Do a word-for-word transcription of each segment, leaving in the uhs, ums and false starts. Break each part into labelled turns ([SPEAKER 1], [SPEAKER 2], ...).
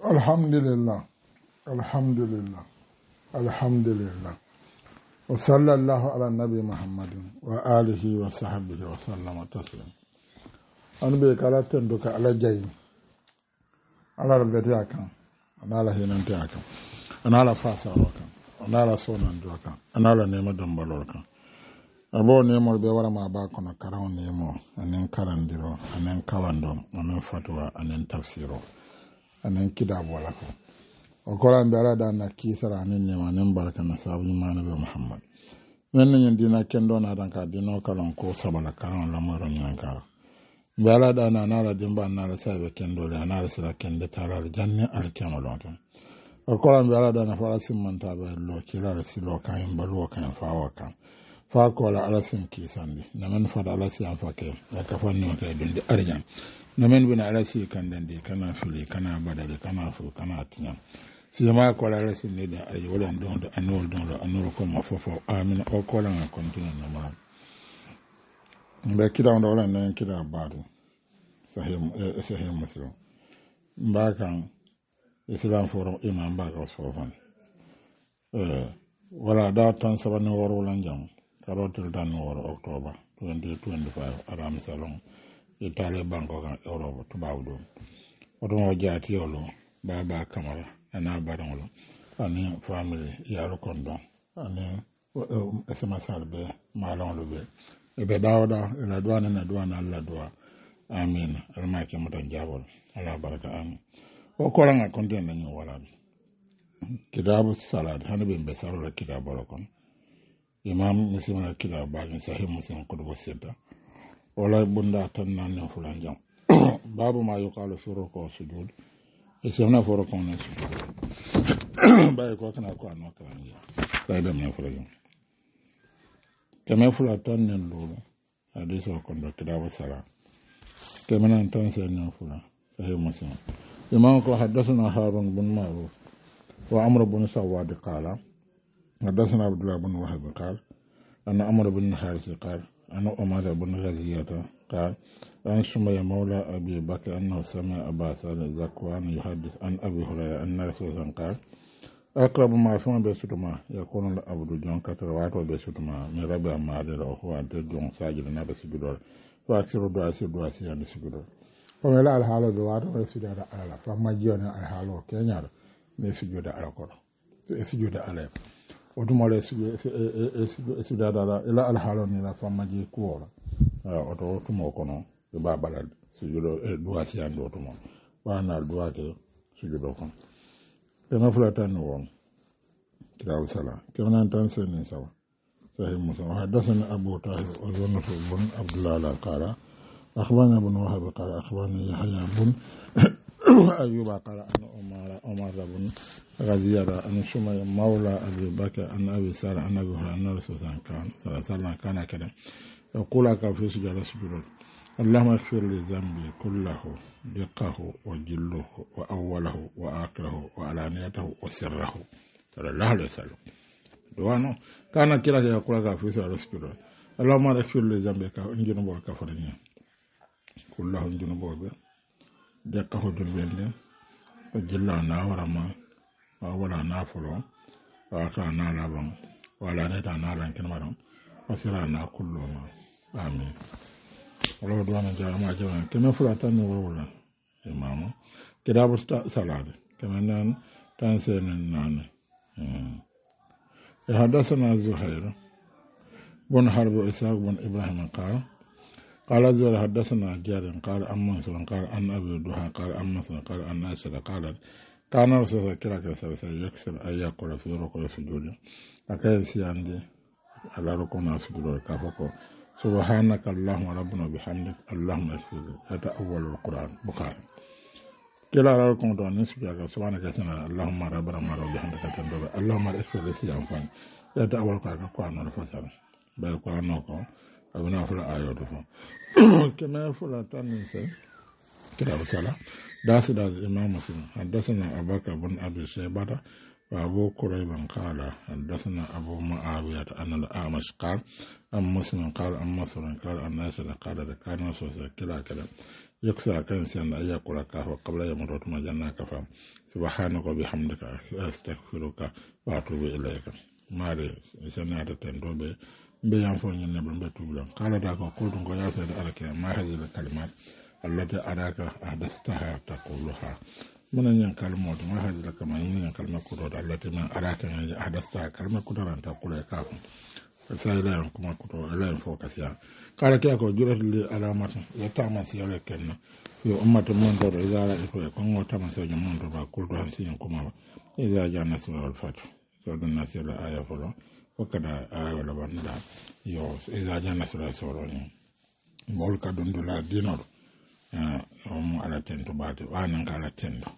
[SPEAKER 1] alhamdulillah alhamdulillah alhamdulillah wa sallallahu ala nabi muhammadin wa alihi wa sahbihi wa sallama taslima an be kala tendo ka ala jayi ala rabbi akan ala hinante akan ala fasa akan ala sonan do akan ala nema dambalo akan abo nemo be wara ma ba kono karaw nemo anen karandiro anen kawando anen fatwa anen tafsiro anen kidabo wala ko o ko ran dara da na kisara anen nema anen baraka na sabu imanu be muhammad men nyen dina kendo na dan ka dino kalon ko sabala karaw la mo ron nyan kara bala da na na la dimba na la sabe kendo le na la sira kende tara al janna al kamalo ton o ko ran dara da na fara simanta be lo kila la silo kan balu kan fawa kan fa ko la ala sin kisandi namen fa ala si an fake ya ka fa ni ka dundi arjan namen bina ala si kan dandi kana fili kana badale kana fu kana tinya si ma ko la ala sin ni da ay wala don do anol don do anol ko ma fofo amin o ko la na continue na ma be kida ndo wala na kida badu sahih sahih muslim mbakan islam forum imam ba ko sofan eh wala da tan sabani woro lan jam karotel tan woro october twenty twenty-five aram salon itale banko kan europe tubaw do oto mo jaati yolo baba kamara ana barangolo ani family yaro kondo ani esma salbe malon lobe e be dawda ila duwana na duwana alla duwa amin alma ke mutan jabol ala baraka amin o koranga konten nañu wala kitabu salad hanabe be sarora kitabu kon imam muslim na kila bagin sahih muslim kutubu sita wala bunda tan nan ne fulan jam babu ma yuqalu fi ruku sujud isna fi ruku na sujud bay ko kana ko an kan ya bay dem ne fulan jam kama fulan tan nan lulu hadith ko ndo kitabu sala kama nan tan sen ne fulan sahih muslim imam ko hadathana harun bin ma'ruf wa amr bin sawad qala حدثنا عبد الله بن وهب قال أن عمرو بن الحارث قال أن عمر بن غزية قال أن سمي مولى أبي بكر أنه سمع أبا سعد الزكوان يحدث عن أبي هريرة أن رسول الله قال أقرب ما سمع بسطما يكون العبد جون كتر واتو بسطما من ربع ما أدرى وهو أنت جون ساجد نبي سجدور وأكثر دعاء سجدور سيان سجدور فملا الحال دواتو سجدور على فما جون الحال كينيار نسجد على كور سجد على otumole sudada ila alhalo ni la famaji kuola oto otumo kono e babala sujudo e duati ando otumo wana duati sujudo kon tema fulata no won kitabu sala kemana tan sen sawa sahih muslim hadathana abu tahir wa zunuf ibn abdullah al-qara akhbarana ibn wahab qala akhbarana yahya ibn أيوب قال أن عمر عمر بن غزية أن سمي مولى أبي بكر أن أبي سار أن أبي هريرة أن رسول الله كان صلى الله عليه وسلم كان كذا يقول في سجود السجود اللهم اغفر لي ذنبي كله دقه وجله وأوله وآخره وعلانيته وسره صلى الله عليه وسلم دوانو كان كذا يقول في سجود السجود اللهم اغفر لي ذنبي كأنجن بوك فرني كله أنجن بوك dekka ho dulbelde o jilla na warama wa wala na fulo wa ka na laban wala ne ta na lan kin maron wasira na kullu ma amin wala do na jara ma jara kin fula tan ne wala imam kitabu salad kaman nan tan sen nan ya hadathana zuhair bun harb ishaq bun ibrahim qala قال زور حدثنا جار قال أما سلم قال أن أبي الدحى قال أما سلم قال أن عائشة قالت كان رسول الله كلا كلا يكسر أن يقول في ركوع السجود أكيد سياندي على ركوع السجود كافكو سبحانك اللهم ربنا بحمدك اللهم اغفر لي هذا أول القرآن بخاري كلا على ركوع السجود سبحانك اللهم ربنا بحمدك تندر اللهم اغفر لي سيان هذا أول القرآن الفصل بالقرآن نقول abuna fula ayo do fo kema fula tan se kira sala das da imam muslim hadathana abaka bin abi shaybata wa abu qurayban qala hadathana abu muawiyah an al-amash qala am muslim qala am muslim qala an nasha qala da kana so kila kila يكسى كان سيان يقول كافا قبل يموت ما جنا كفا سبحانك وبحمدك أستغفرك وأتوب إليك ماري سنة تندوبة بيان فون ينبل بتوبلا قال داك قلت يا سيد أرك ما هذه الكلمات التي أراك أحدثتها تقولها من ين كلمات ما هذه الكلمات ين كلمة كتور التي ما أراك أحدثتها كلمة كتور أن تقول كافا فسأل لهم كما كتور لا ينفوك سيان قال كيكو جرت لي علامة يتعمل سيالة كنا في أمة منظر إذا رأيكو يكون وتعمل سيالة منظر قلت هنسيان كما إذا جاء نسل الفتح سورة الناس إلى آية فلو وكذا آية لبندا يوس إذا جاء نسل السورة مولك دندلا دينور أم على تنتو باتي وانا على تنتو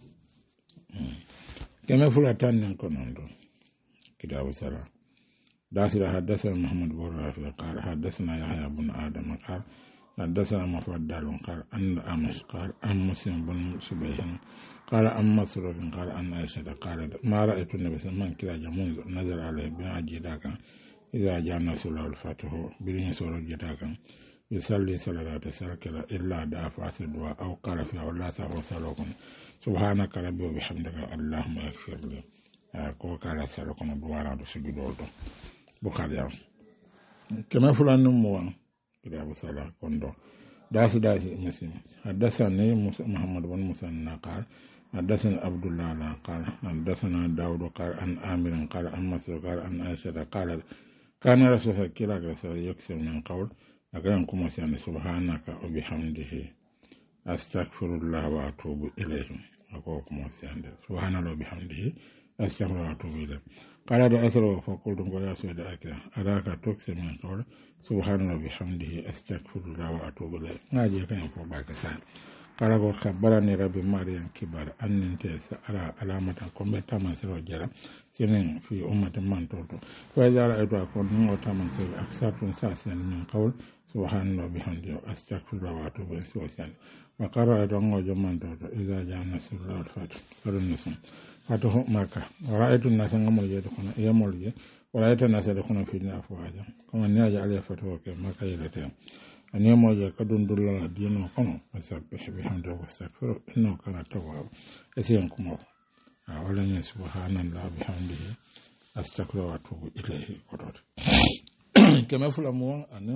[SPEAKER 1] كما فلا تنين كنوندو كتاب السلام داسر حدثنا محمد بن رافع قال حدثنا يحيى بن آدم قال حدثنا مفضل قال أن أمس قال أن مسلم بن سبيح قال أن مسروق قال أن عائشة قالت ما رأيت النبي صلى الله عليه وسلم كلا جمون نزل عليه بن جداك إذا جاء نصر الفتح بن سورة جداك يصلي صلاة سركلا إلا دعا فاسدوا أو قال فيها ولا سهو سلوكم سبحانك ربي وبحمدك اللهم اغفر لي ko kala sala kono duwara do sujudo do bukhari kama fulan mo wan kida bu sala kondo dasi dasi muslim hadathani muhammad bin musanna qala hadathana abdullah la qala hadathana daud qala an amir qala an masruq qala an aisha qala kana rasul kila rasul yaksir min qawl akan kuma sai subhanaka wa bihamdihi astaghfirullah wa atubu ilayhi ako kuma sai subhanallahi wa bihamdihi أستغفر وأتوب إليه قال هذا أثر فقلت يا سيد أكرا أراك تكسر من قول سبحان الله وبحمده أستغفر الله وأتوب إليه ناجي كان فوق سان قال خبرني ربي مريم كبار أن أنت أرى علامة كم تمن سر جرا سنين في أمة من تولد فإذا رأيت أكون من تمن سر أكثر ساسا من قول سبحان الله وبحمده أستغفر الله وأتوب إليه وقرأ دعوة جمان تولد إذا جاء نصر الله الفتح فلنسم فتح مكة ورأيت الناس يمر يدخون يمر ورأيت الناس يدخون في أفواجا كما نيجي عليه فتح مكة يلتهم أن يمر يكدون دولار دين وقوم فسبح بحمده واستغفره إنه كان توابا أتينكم ولن سبحان الله بحمده أستغفر وأتوب إليه قدر كما فلموا أن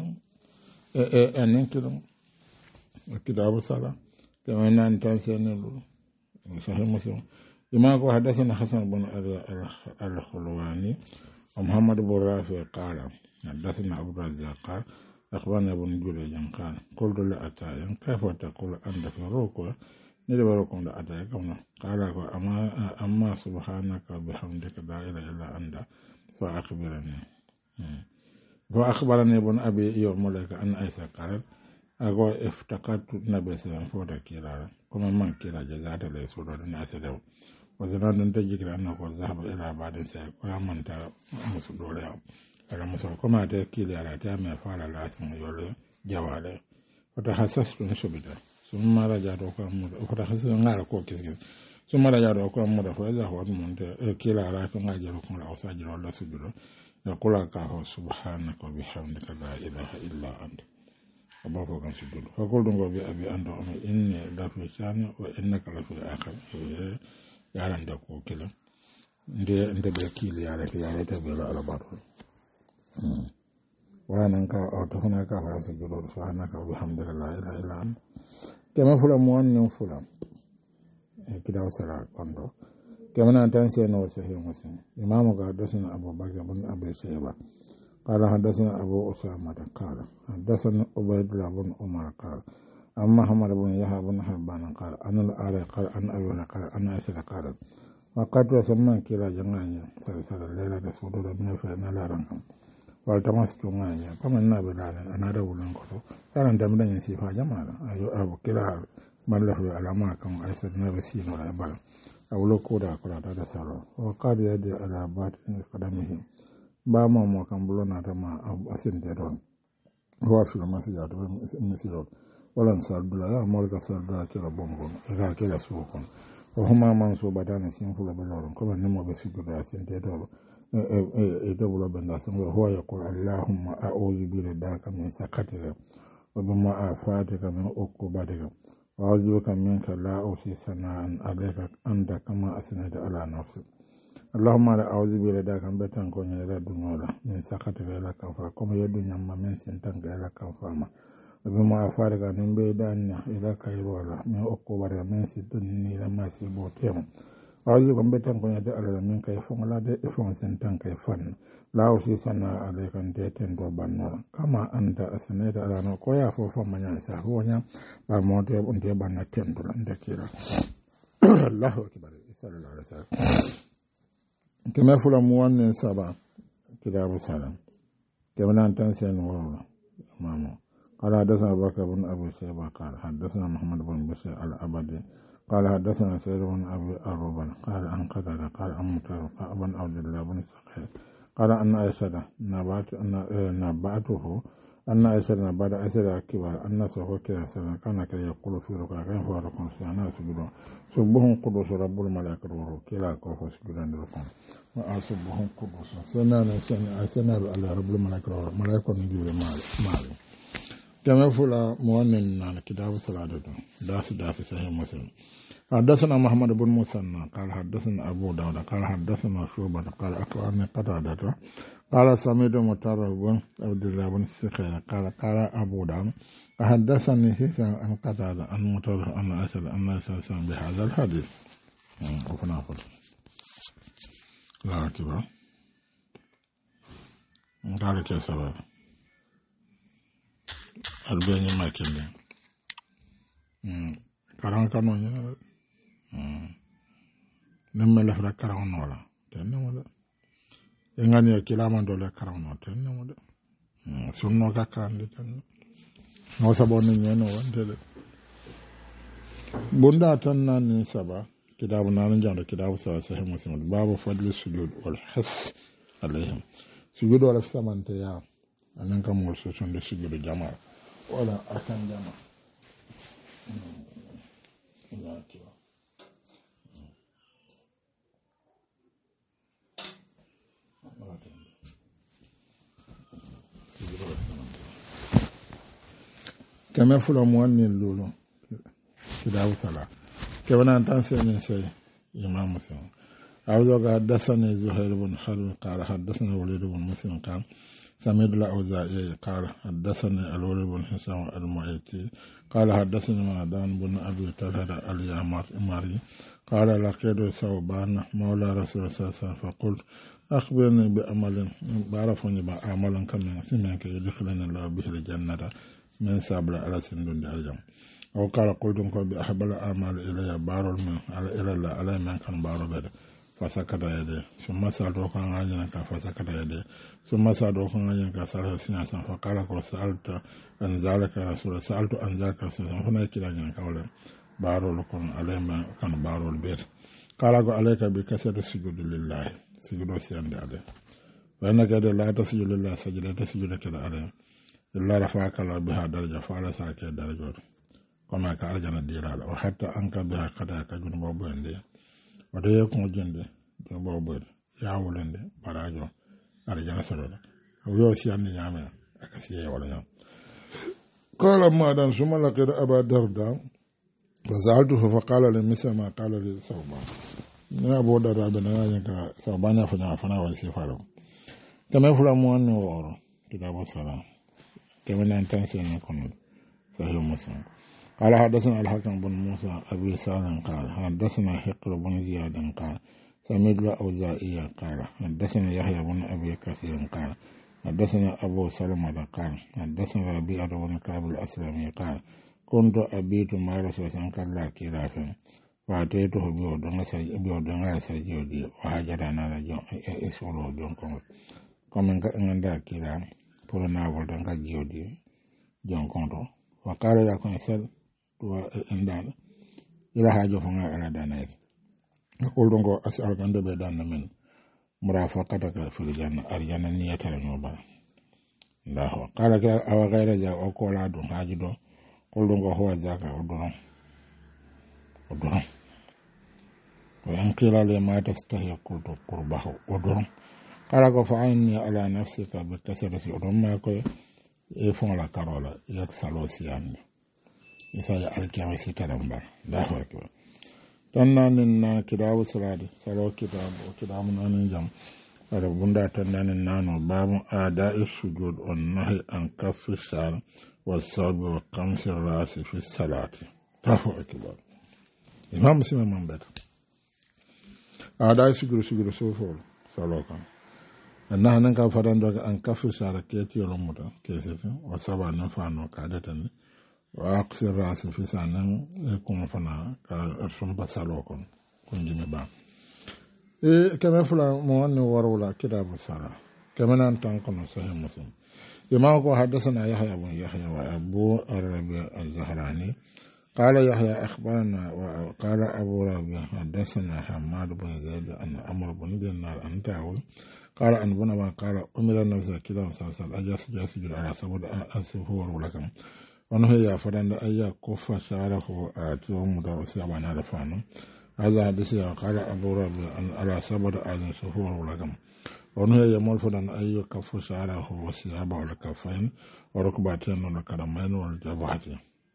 [SPEAKER 1] أن كده كتاب الصلاة كما ننتهي صحيح مسلم إمام حدثنا حسن بن الخلواني ومحمد بن رافع قال حدثنا أبو الرزاق قال أخبرنا ابن جريج قال قلت لأتاي كيف تقول أنت في الركوع ندبركم لأتاي كما قال أما أما سبحانك وبحمدك لا إله إلا أنت فأخبرني فأخبرني ابن أبي يوم لك أن عائشة قالت أقول افتقدت النبي صلى الله عليه وسلم كلا كما من كلا جزاء ليس الناس له وزنان تجيك أنه ذهب إلى بعد سيك ومن تا مسؤول له على مسؤول كما تكيل على تام فعل لازم يولي جواله فتحسست نشبته ثم رجعت وكم فتحسست نعرف كوكس ثم رجعت وكم مرة فإذا هو من كيل على كم أجركم لا أسجل ولا سجل يقول كه سبحانك وبحمدك لا إله إلا أنت أبوك كان سجل فقلت بأبي أبي أنت إني لفي شان وإنك لفي آخر yaran da ko kila nde nde be kili yara ke yara ta bela alabaro wannan ka auto hana ka fara su jiro fa hana ka alhamdulillah ila ila kema fula mo wannan fula e kida wasara kondo kema nan tan sai no sahih muslim imam ga dasan abu bakr bin abi shayba qala hadathana abu usama qala hadathana ubaydullah bin umar qala أما محمد بن يحيى بن حبان قال أن الآية قال أن أبي قال أن عائشة قالت وقد وسمى كلا جماعة سلسلة الليلة سودة من فعلنا لا رنكم والتمست معي كما النبي لعن أنا رجل كتو كان دمنا ينسيفها جماعة أيو أبو كلا من له على ما كان عائشة النبي سين ولا يبال أو لو كودا كودا هذا سالو وقد يدي على باطن قدمه بما ما كان بلونا تما أسين تدون هو في المسجد مسجد ولن سردلا يا مولك سردلا كلا بونغون إذا كلا سوكون وهما منصوبتان سينفل بلورن كما نمو بسجد سنتيتو إدبل بنداسن وهو يقول اللهم أعوذ برداك من سكتك وبما آفاتك من عقوبتك وأعوذ بك منك لا أوصي ثناء عليك أنت كما أثنيت على نفسك اللهم لا أعوذ برداك أن بتن كون إلى الدنيا من سخطك إلى كفا كما يدنيا ما من سنتنك إلى كفا ما وبما أفارق من بيدان إلى كيرولا من أقوبر من سدني لما سيبوتهم أعوذ بك أن بتن كون إلى من كيفون لا دفون سنتنك يفن لا أوصي ثناء عليك أن تتن ربنا كما أنت أثنيت على نفسك كويا فوفا من ينسى هو نعم بموت أنت يبنى تندل أنت كيرا الله أكبر صلى الله عليه وسلم كما فلا موان سبا كتاب السلام كما نانتان سين ورلا مامو قال حدثنا بكر بن ابي شيبه قال حدثنا محمد بن بشير الابدي قال حدثنا سيد بن ابي اروبا قال عن قتاده قال عن مطر بن عبد الله بن سخير قال ان عائشه نبات ان نباته أن عائشة بعد عائشة كبار أن سوى كذا سنة كان كي يقول في ركعة كان فارقون سيانا سجدون سبهم قدوس رب الملائكة وروح كلا كوف سجدان ركون وأسبهم قدوس سنة سنة سنة على رب الملائكة وروح ملائكة نجيب مال مال كما فلا مؤمن عن كتاب صلاة داس داس صحيح مسلم حدثنا محمد بن مسنى قال حدثنا أبو داود قال حدثنا شعبة قال أخبرني قتادة قال سميد مطرب بن عبد الله بن سخير قال قال أبو داود حدثني هشام عن قتادة عن مطرب أن أسأل أن أسأل بهذا الحديث وفنافر لا كبار قال كيف سبب البيني ما كني كران كانوا ينال نمّا لفرا كران ولا تنم ولا ينغني كلامان دولا كران ولا تنم ولا سنو كان لتنم نو سبوني نينو وانتل بوندا تننا ني سبا كتاب نان جاند كتاب سوا صحيح مسلم باب فضل السجود والحث عليهم سجود ولا سمانته يا أنك مول سجود السجود جماعة ولا أكن جماعة لا كذا كما فلان مواني اللولو كده وثلا كما نتنسى من سي إمام مسلم أعوذ حدثني زهير بن حرب قال حدثنا وليد بن مسلم قال سميد الأوزاعي قال حدثني الوليد بن حسام المعيتي قال حدثني معدان بن أبي طلحة اليماري قال لقيت ثوبان مولى رسول الله صلى الله عليه وسلم فقلت أخبرني بأمل بعرفني بأمل كمن سمعك يدخلني الله به الجنة من سابل على سندون الجنة أو قال قلت بأحب الأعمال إلي بار من إلى الله على من كان بار بيد فسكت يدي ثم سألته عن عجنك فسكت يدي ثم سألته عن عجنك سألت سناسا فقال قل سألت أن ذلك رسول سألت أن ذلك رسول فما يكيد عجنك أولا بار لكم على من كان بار البيت قال عليك بكثرة السجود لله سجود سيان عليه وإنك لا تسجد لله سجد تسجد كده عليه إلا رفعك الله بها درجة فعلى ساكي درجة كما كأرجنا ديرال وحتى أنك بها قداك جنوب بوين وده يكون جند جنوب بوين ياولن براجو أرجنا سرور ويو سيان نيامي أكسيه ولا يوم قال ما دان ثم لقد أبا درداء فزعلته فقال لي مثل ما قال لي ثوبان يا أبو درداء بنيانك ثوبان يفنى فنا ويسيفارو كما يفعل موان وورو كتاب السلام كما ننتنسي نكون صحيح مسلم قال حدثنا الحكم بن موسى أبي سالم قال حدثنا حقر بن زياد قال سميد الأوزاعي قال حدثنا يحيى بن أبي كثير قال حدثنا أبو سلمة قال حدثنا ربيعة بن كعب الأسلمي قال كنت أبيت مع رسول الله صلى الله عليه وسلم فأتيته بيودنا سجودي وهجرنا إسوله جونكم كما عند كلا فلنا ولدنا جودي جونكم وقال لكم سل وإندان إلى حاجة فما على دانك يقول لكم أسألك أن تبدأ من مرافقتك في الجنة الجنة نية النوبة الله قال أو غير ذلك أو قول عدو حاجدو قل لكم هو ذاك أدرون أدرون وإن قيل لي ما تستحي قلت قربه أدرون قال فعني على نفسك بكسرة أدرون ما كوي يفون لا كارولا يكسلو سيان isaja alkiyama sitaran ba Allahu akbar tannanin na kitabu salade salo kitabu kitabu nanin jam ada bunda tannanin nano babu ada'i sujud on nahi an kaffi sal wa sabi wa qamsi rasi fi salati Allahu akbar imam muslim man bet ada'i sujud sujud sofo salo kan anna nan ka fadan do an kaffi sal ke ti romuta ke sefi wa saba nan fano ka datan wa aqsi rasi fi sanan kuma fana ka sumba salo kon kunjime ba e kama fula mo wanne warwala kitabu sala kama nan tan kono sahih muslim imam ko hadathana yahya ibn yahya wa abu arabi az-zahrani qala yahya akhbarana wa qala abu rabi hadathana hamad ibn zaid an amr ibn dinar an ta'awul qala an buna wa qala umira nafsa kila sasal ajas jasujud ala sabud asfu warwala kam wani ya fadan da ayya kofa sharahu a tuwon mu da wasu yabana da fanu هذا حديث قال أبو ربي أن على سبب آذن سفور ولكم ونهي يمول فدان أي كف شعره وثيابه والكفين وركبتين والقدمين والجبهة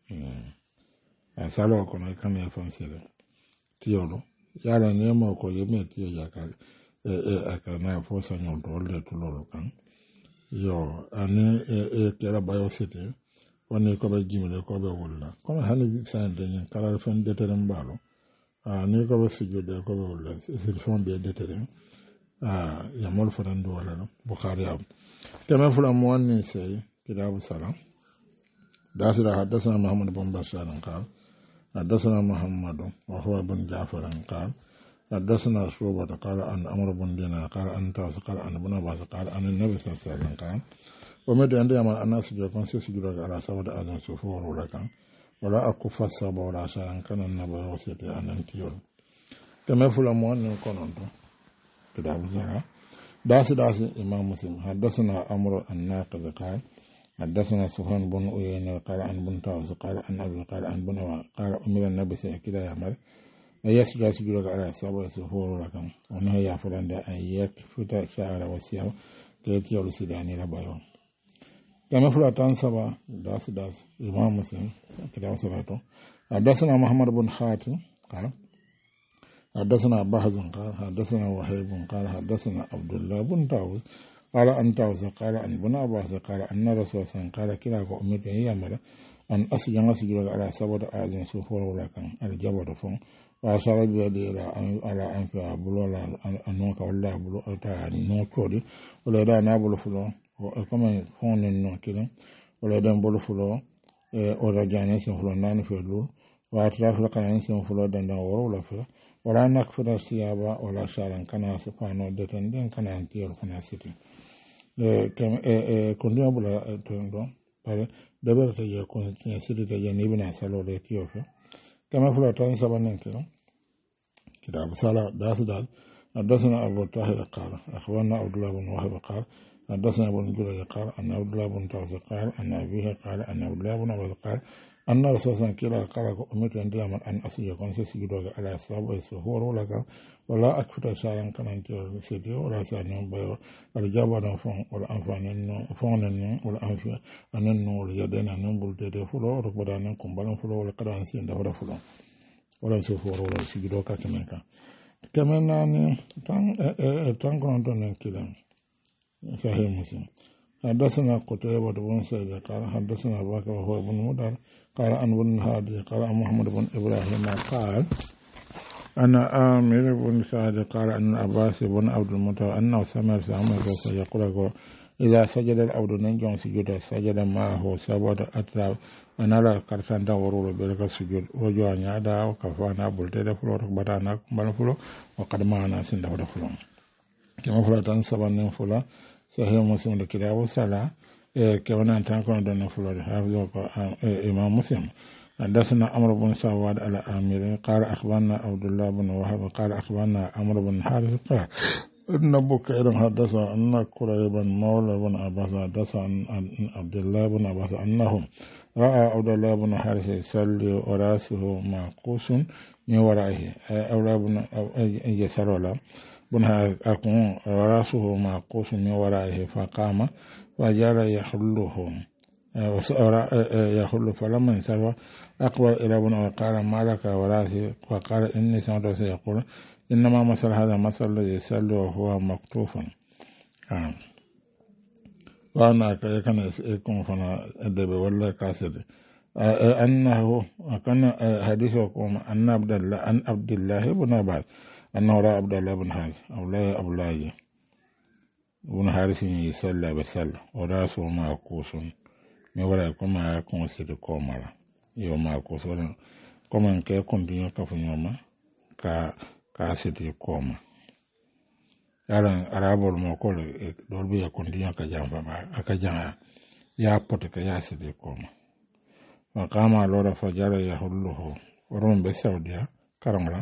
[SPEAKER 1] أسأله كنا كان يفنسل تيولو يالا نيمو كو يمي تيو يكال أكنا فوسا نيول تولي تلولو كان yo ani e kera bayo sete woni ko be jimile ko be wulla kono hani sande ni kala fen detere mbalo ah ni ko be sujude ko be wulla il fon be detere ah ya mol farando wala no bukhari am kama fula mo wonni sey kitabu salam dasira hadathana muhammad bin bashar qal hadathana muhammad wa huwa bin ja'far qal حدثنا شعبة قال عن عمرو بن دينار قال عن طاووس قال عن ابن عباس قال عن النبي صلى الله عليه وسلم قال ومد عندما الناس يكون سجود على سبع أذان سفور ولا كان ولا أكف السبع ولا شان كان النبي وصيت أن انتيون كما فلان من كونتو كده بزرع داس داس إمام مسلم حدثنا عمرو الناقد قال حدثنا سفيان بن عيينة قال عن بن طاووس قال عن أبي قال عن بن قال أمر النبي كده يعمل يسجد سجود على سبع سفور لكم ونهى يفعل أن يكفت شعر وسياو كيتي ولسيداني لبايو كما فلا تنسبا داس داس إمام مسلم كده وصلاته حدثنا محمد بن خاتم قال حدثنا بحث قال حدثنا وهيب قال حدثنا عبد الله بن طاووس قال أن طاووس قال أن بن عباس قال أن رسول الله قال كلا أمته هي ملا أن أسجد سجود على سبع آذان سفور لكم الجبر فون وأشار بيده إلى على أنف بلولا أنوك ولا بلو تاني نوكودي ولا دا نابل فلو كما فون النوكيل ولا دا بلو فلو ولا جانس فلو نان فلو وأطراف لكان فلو دنا ولا فلو ولا نكفر الثيابا ولا شارن كنا سبحانه دتندين كنا أنتير كنا سيتي كم كندي أبولا تندو بره دبر تيجي كنا سيتي تيجي نبنا سالو لتيوفه كما فلا تنسبا ننكرا كتاب صلاة داس دال حدثنا أبو طاهر قال أخبرنا عبد الله بن وهب قال حدثنا ابن جريج قال أن عبد الله بن طاووس قال أن أبيه قال أن عبد الله بن عباس قال أن رسول الله كلا قال أمرت أن دائما أن أسجد كون سجد على أصحاب السهور ولا ولا أكفر شعرا كان أنت سيدي ولا سأنهم بيو الجابر فون ولا أنفان فون ولا أنف أنن ولا يدين أنن بلتة فلو ركبة أنن كمبالن فلو ولا كذا أنسين دهورا فلو ولا سهور ولا سجد كاتمين كا كمان أني تان تان كون تون كلا صحيح مسلم حدثنا قتيبة بن سعيد قال حدثنا بكر وهو بن مدر قال عن بن هادي قال عن محمد بن إبراهيم قال أنا آمر بن سعد قال أن عباس بن عبد المطلب أنه سمع سامر يقول إذا سجد العبد ننجون سجود سجد معه سبعة أطراف أنا لا كرسان دورو بلغ سجود وجوانيا دا وكفانا بلتة فلو ركبتانا كمبانا فلو وقدمانا سندا فلو كما فلا تنسبا فلو صحيح مسلم الكتاب والصلاة كمان تنكون دون فلور حافظه إمام مسلم حدثنا عمرو بن سواد على آمير قال أخبرنا عبد الله بن وهب قال أخبرنا عمرو بن حارث قال إن بكير حدث أن قريبا مولى بن عباس حدث عن عبد الله بن عباس أنه رأى عبد الله بن حارث يصلي ورأسه معقوس من ورائه أولى بن يسار له بنها أكون رأسه معقوس من ورائه فقام وجعل يحله يحل فلما انصرف أقبل إلى ابن وقال ما لك وراسي وقال إني سمعت سيقول إنما مثل هذا مثل الذي يسأل وهو مكتوف آه. وأنا كان يكون فنا أدب ولا كاسد آه أنه كان حديثكم أن عبد الله أن عبد الله بن عباس أنه رأى عبد الله بن حارث أو لا أبلاي بن حارث يصلى بسل وراسه معكوس mi wala kuma ya consider komara yo ma ko so comme que continue ka funyoma ka ka siti koma ala arabol mo ko do bi ya continue ka jamba ba aka janga ya pote ka ya siti koma wa kama lora fajara ya hulluhu woron be saudiya karangla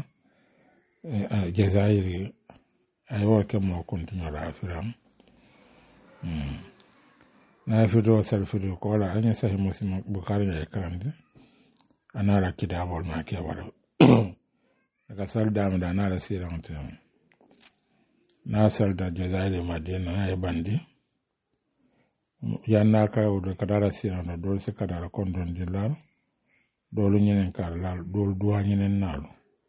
[SPEAKER 1] jazairi ay wo ke mo continue la firam mm na fito salfito ko wala anya sahi muslim bukhari ya karande anara kitabol ma ke wala daga salda mu da anara sira mutum na salda jazairi madina na bandi yanna ka wudo kadara sira no dol se kadara kondon dilal dolu nyenen kar lal dol duwa nyenen nalu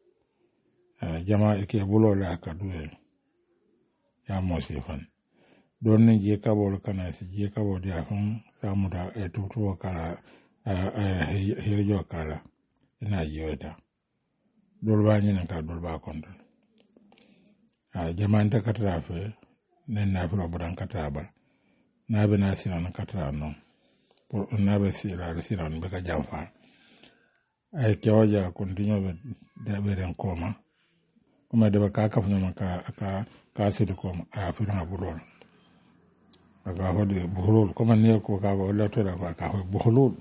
[SPEAKER 1] jama ke bulo la ka duwe ya mosifan don ne je kabol kana si je kabol ya fun samu da e tutuwa kala eh hirjo kala ina yoda dol ba ni nan ka dol ba kondo a jaman ta katra fe nen na furo budan katra ba na be na sinan katra no pour na be sira sinan be ka jamfa ay kewaja continue be de be ren koma kuma de ba ka ka funa ka ka ka sidu koma a funa bulol aga hode buhulul kuma ne ko ka ba wala to da ka ho buhulul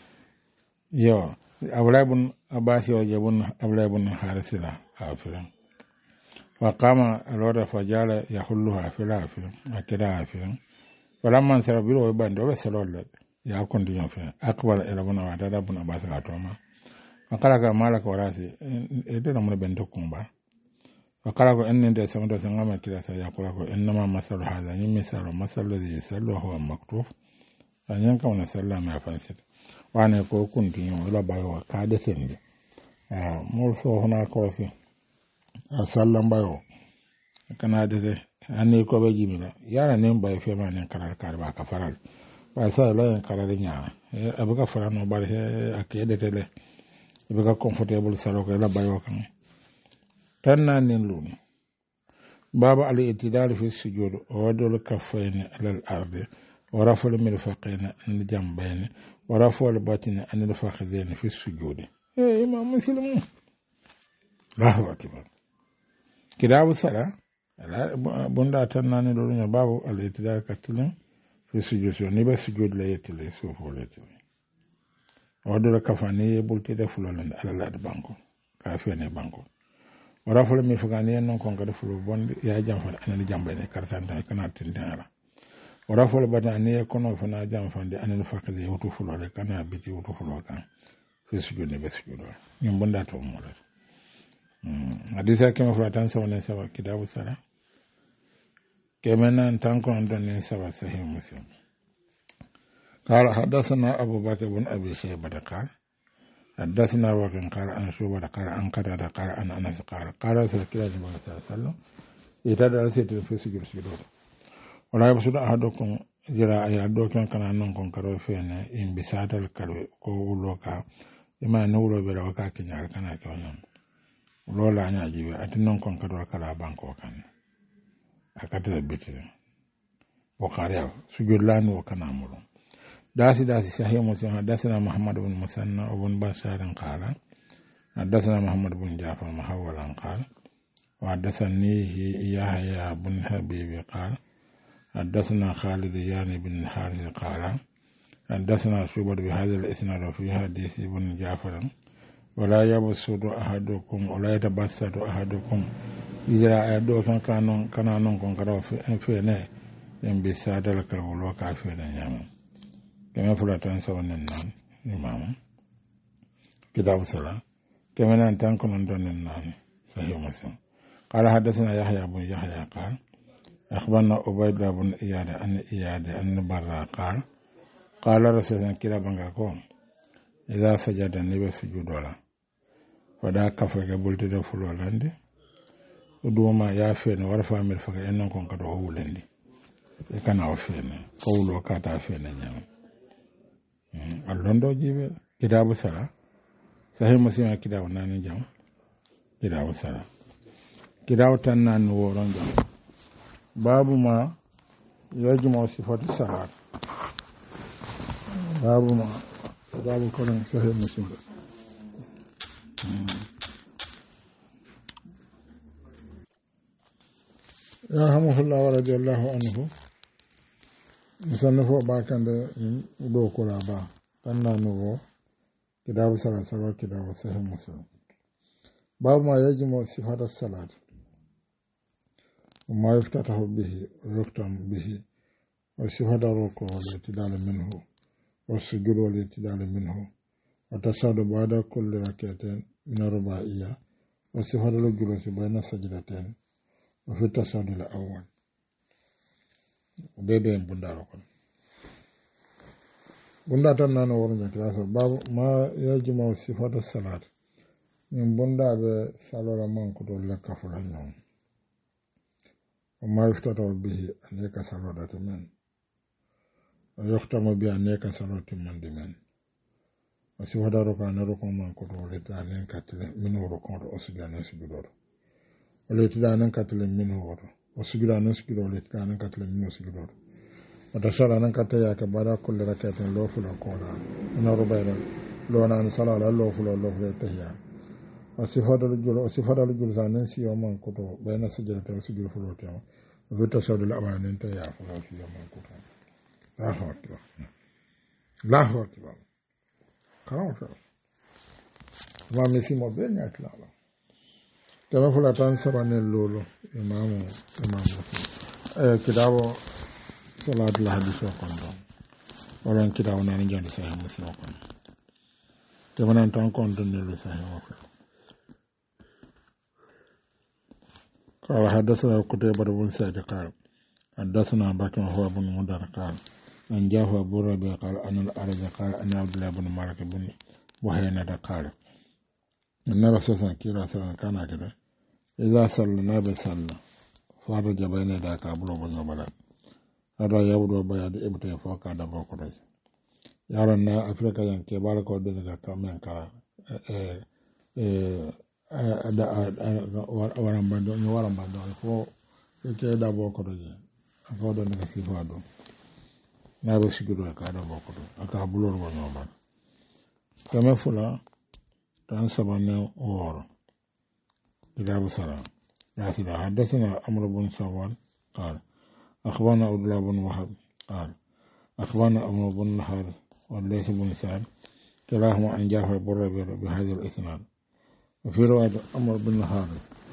[SPEAKER 1] yo ablaibun abasi wa jabun ablaibun harisila afiran wa qama alwada fajala yahulluha fil afiran akida afiran walamman sarabiru wa bando wa sallallahu ya kondiyo fe akbar elabuna wa dada bun abasi atoma akala ga malaka warasi ede na mun bendo kumba وقال إن ده سمعت سمعنا كذا سيقول إنما مثل هذا يمثل مثل الذي يسأل وهو مكتوف أن ينكون نسأل ما فنسد وأنا يقول كنت يوم إلى بايو كاد سند مرسو هنا كوسي أسأل بايو كان هذا أني يقول بيجي ملا يا نيم بايو في ما نكرر كاربا كفرال وأسأل لا ينكرر نيا أبغى فرانو باره أكيد تله أبغى comfortable سلوك إلى بايو كم tanna nin lunu baba al itidal fi sujud wa wadul kaffayn ala al ardi wa raful mirfaqayn an jambayn wa raful batin an al fakhdayn fi sujud eh imam muslim Allahu akbar kitabu sala ala bunda tanna nin lunu babu al itidal katilin fi sujud ni ba sujud la yetile so fo letile wa wadul kafani bulti de fulolan ala al banko ka fene banko wara fole mi fugani non kon kada fulu bonde ya jamfa anani jambane kartanta kana tindara wara fole badani kono fana jamfande anani fakade wutu fulo le kana biti wutu fulo kan fesugo ne besugo nyum bonda to mo le mm hadisa kema fula tan sawne sawa kitabu sala kemena tan kon don ne sawa sahih muslim قال حدثنا أبو بكر بن أبي شيبة قال حدثنا وكان قال عن شوبة قال عن قتادة قال عن أنس قال قال رسول الله صلى الله عليه وسلم يتدرى سيد في سجود سجود ولا يبصد أحدكم جرا يدوكم كان نكون كرو فين إن بساط الكرو كولوكا إما نورو بلا وكا كنيار كنا كونم لولا نجيب أتنون كون كرو كلا بانكو كان أكتر بيتي وقاريا سجود لان وكنا مولو داسي داسي صحيح مسلم حدثنا محمد بن مسنى وابن بشار قال حدثنا محمد بن جعفر محولا قال وحدثني يحيى بن حبيب قال حدثنا خالد يعني بن الحارث قال حدثنا شعبة بهذا الاسناد وفي حديث ابن جعفر ولا يبسط احدكم ولا يتبسط احدكم إذا أدوكم كانوا كانوا نكون كرو فينا ينبسط الكرو لو كافينا يامن كما فلاتان سوانن نان إمام كتاب الصلاة كما نانتان كنون دون نان صحيح مسلم قال حدثنا يحيى بن يحيى قال أخبرنا عبيد بن إياد أن إياد أن برا قال qala rasulullah kila banga ko idha sajada nibe sujudola fada kafa ga bulti da fulo lande uduma ya fene war famil faka enon kon kado howlendi e kana o fene kawlo kata fene nyam allondo jibe kitabu sara sahih muslim kitabu nan jam kitabu sara kitabu tan nan woron jam babu ma yajma sifatu salat babu ma babu kono sahih muslim ya hamdulillah wa radiyallahu anhu musannafo bakande do ko la ba tanna no kitabu salat salat kitabu sahih muslim babu ma yajma sifatu salat وما يفتتح به ويختم به وصفة الركوع والاعتدال منه والسجود والاعتدال منه وتصعد بعد كل ركعتين من الرباعية وصفة الجلوس بين السجدتين وفي التصعد الأول وبيبين بنداركم بندار نانو ورنجا كلاسة باب ما يجمع صفات الصلاة من بندار بسالورا من كتول لك فرحنهم وما يفتتح به أنيك صلاة من ويختم به أنيك صلاة من دمن وسيفدا ركع نركع من كتول لتانين كتل منه ركع وسجد نسجد ولتانين كتل منه وسجد نسجد ولتانين كتل منه سجد وتصلى أن كتيا كبار كل ركعة لو فلا كورا من ربنا لو أن صلاة لو فلا لو فلا تهيا وصفات الرجل وصفات الرجل زانين سيومان كتو بين السجدة وسجد فلوتهم وفي تصعد الأوان انت يا فلان سيومان كتو لا أكبر لا أكبر كلام شو ما مسي ما بين يطلع كما فلا تنسب عن اللولو إمام إمام كتابه صلاة الحديث وقندم ولن كتابه نانجان صحيح مسلم وقندم كما نانتان كنتم نلو صحيح مسلم قال حدثنا قتيبة بن سعيد قال حدثنا بكر هو بن مدر قال أن جاء أبو ربيع قال أن الأرض قال أن عبد الله بن مالك بن بحينة قال أن رسول الله كلا سلام كان كذا إذا صلى النبي صلى فرج بين يديك أبو بن مالك هذا يبدو بيد إبتي فوق هذا بكرة يارنا أفريقيا ينكي بارك ودك كمان كلا ada waran bando ni waran bando ko ke da boko do je ko do na fi fado na be siguro ka da boko do aka bulor wo no man kama fula tan sabane woro ila busara ya sida hadathana amr ibn sawan qala akhbarana abdullah ibn wahab qala akhbarana amr ibn nahar wa layth ibn sa'd كلاهما عن جعفر بن ربيع بهذا الاسناد وفي رواية أمر بن نهار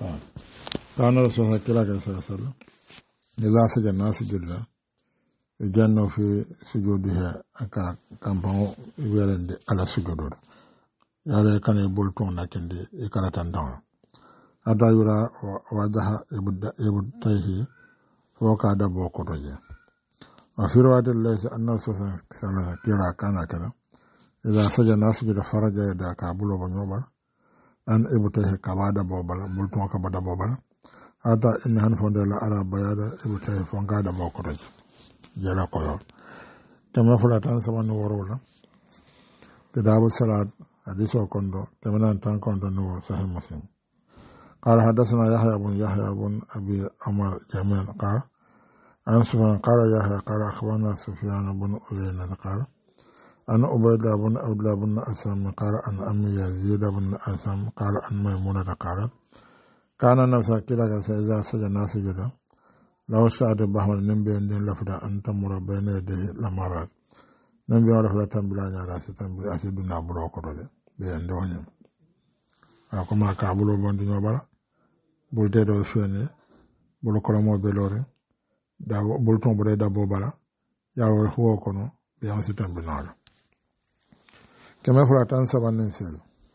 [SPEAKER 1] كان رسول الله صلى الله عليه وسلم إذا سجد الناس سجد يجنوا في سجودها أكا كامبانو يبيرند على سجود يالي كان يبولتون لكن دي يكالا تندون هذا يرى وجه يبتيه فوق هذا بوكو رجع وفي رواية ليس أن رسول الله صلى الله عليه وسلم كان كذا إذا سجد الناس سجد فرج يدا كابولو بنيوبر an ibutahi kabada bobal bultuma kabada bobal hada in han fonde la ara bayada ibutahi fongada bokoroje jela koyo kama fulatan sama no worola kidabu salat hadiso kondo kama tan kondo no sahih muslim qala hadathana yahya ibn yahya ibn abi amr jamal qala an sufyan qala yahya qala akhbarana sufyan ibn uyayna qala أنا عبيد بن عبد الله بن أسلم قال أن أمي يزيد بن أسلم قال أن ميمونة قال كان نفسه كلا إذا سجد سجدا لو شاء بحر نبي أن لفظ أن تمر بين يديه لمرات نبي ورفض تنبلا نرى ستنبلا أسدنا بروك رجل بين دونهم أكما كابلو بندي نبلا بولتي دو شوني بولو كرامو بلوري بولتون بري دابو بلا ياو هو كونو بيان ستنبلا كما فلاتان سبان نسيل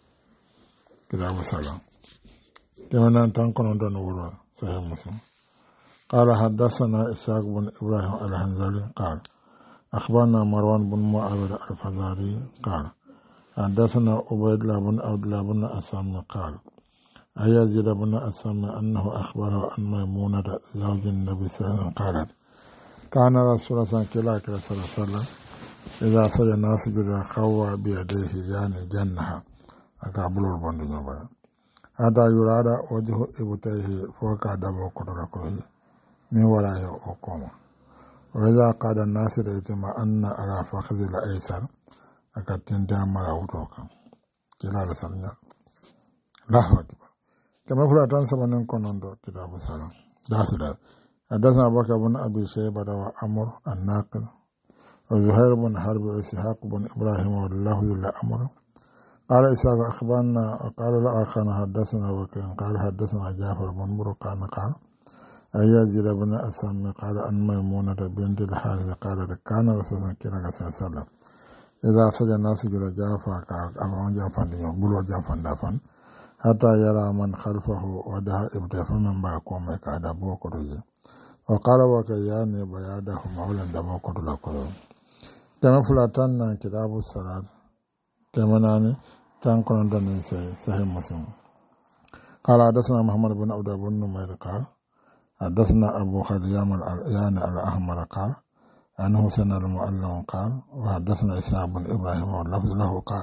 [SPEAKER 1] كتاب السلام كما نانتان كنون دون وروا صحيح مسلم قال حدثنا إسحاق بن إبراهيم الحنظلي قال أخبرنا مروان بن معاوية الفزاري قال حدثنا عبيد الله بن عبد الله بن أسام قال أيزيد بن أسام أنه أخبره أن ميمونة زوج النبي صلى الله عليه وسلم قالت كان رسول الله صلى الله عليه وسلم إذا سجد الناس جل خوى بيديه يعني جنها أقابل البند نبلا هذا يراد وجه إبتيه فوق دبو كتركه من وراء أقوم وإذا قاد الناس ريتم أن على فخذ الأيسر أكتن دام راوتوكا كلا رسالنا لا أكبر كما فلا تنسى من كنندو كتاب السلام داسدا حدثنا بكر بن أبي شيبة وأمر الناقل وزهير بن حرب وإسحاق بن إبراهيم واللفظ لأمر قال إسحاق أخبرنا قال الآخر حدثنا وكان قال حدثنا جعفر بن برقان قال أيزيد بن أسام قال أن ميمونة بنت الحارث قالت كان رسول الله صلى الله عليه وسلم إذا سجد الناس جل جافا كأفعون جافان ديو بلو جافان دافان حتى يرى من خلفه ودها إبتفا من باكوم كادا بوكو رجي وقال وكياني بياده مولا دبوكو لكو كما فلاتان كتاب الصلاة كما ناني تنقل دنين صحيح مسلم قال حدثنا محمد بن عبد بن نمير قال حدثنا أبو خديام الأليان الأحمر قال عن حسين المعلم قال وحدثنا إسحاق بن إبراهيم واللفظ له قال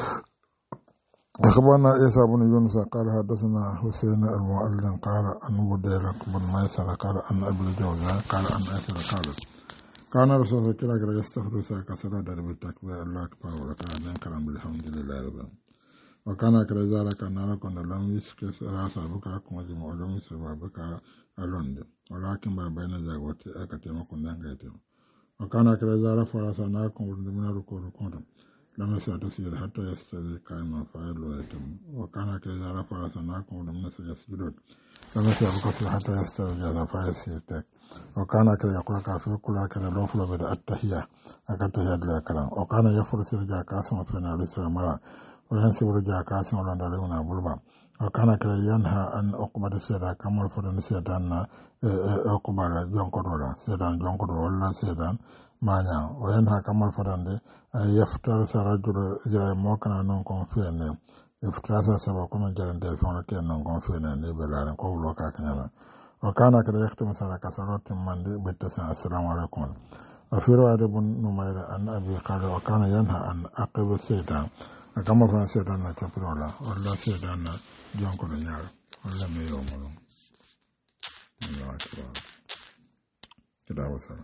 [SPEAKER 1] أخبرنا عيسى بن يونس قال حدثنا حسين المعلم قال عن بديل بن ميسر قال عن أبي الجوزاء قال عن عائشة قالت كان رسول الله صلى الله عليه وسلم يستغفر ساعة صلاة بالتكبير الله أكبر وكان كلام بالحمد لله رب العالمين وكان كذلك أن لكم لم يسكت رأسه بكاكم وجمع ولم يسكت بكاء ألوند ولكن بين زاغوتي أكتم كنا غيتم وكان كذلك فرسناكم من الركوع كنتم لم يستطيع حتى يستوي قائما فاعل ويتم وكان كذلك فرسناكم من يسجد لم يستطيع حتى يستوي جالس فاعل وكان كذا يقول كافي كل كذا لو فلو بدا التحية أكتحية لكلام وكان يفرس رجع كاسم فينا لسر مرا وينسب رجع كاسم ولند لنا بلبا وكان كذا ينهى أن أقبل سيدا كمل فرن سيدان أقبل جنكرولا سيدان جنكرولا ولا سيدان مانيا وينهى كمل فرن يفتر سرجل جاي موكنا نونكم فينا يفتر سبب كم جرن دفعنا كي نونكم فينا نبلارن كولو كاكنا وكان كذا يختم سرك سرات من بالتسنى السلام عليكم وفي رواية ابن نمير أن أبي قال وكان ينهى أن أقب السيدان كما فان سيدان كفرولا ولا سيدان جانكو نيار ولا ميوم الله أكبر كذا وسلام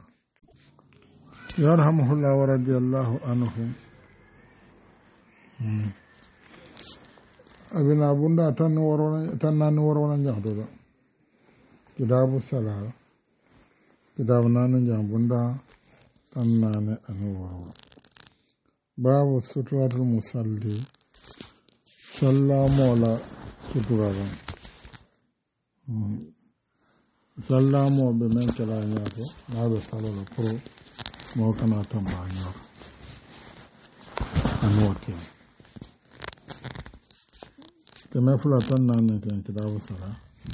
[SPEAKER 1] يرحمه الله ورضي الله عنه أبنا بندا تنورون تنانورون جاهدو kitabu salah kitabu nane jambunda tan nane anuwa babu suturatul musalli sallamu ala suturara sallamu be men kala nyato na be salala pro mo kana tamba nyato anuwa ke keme fula tan nane ken kitabu salah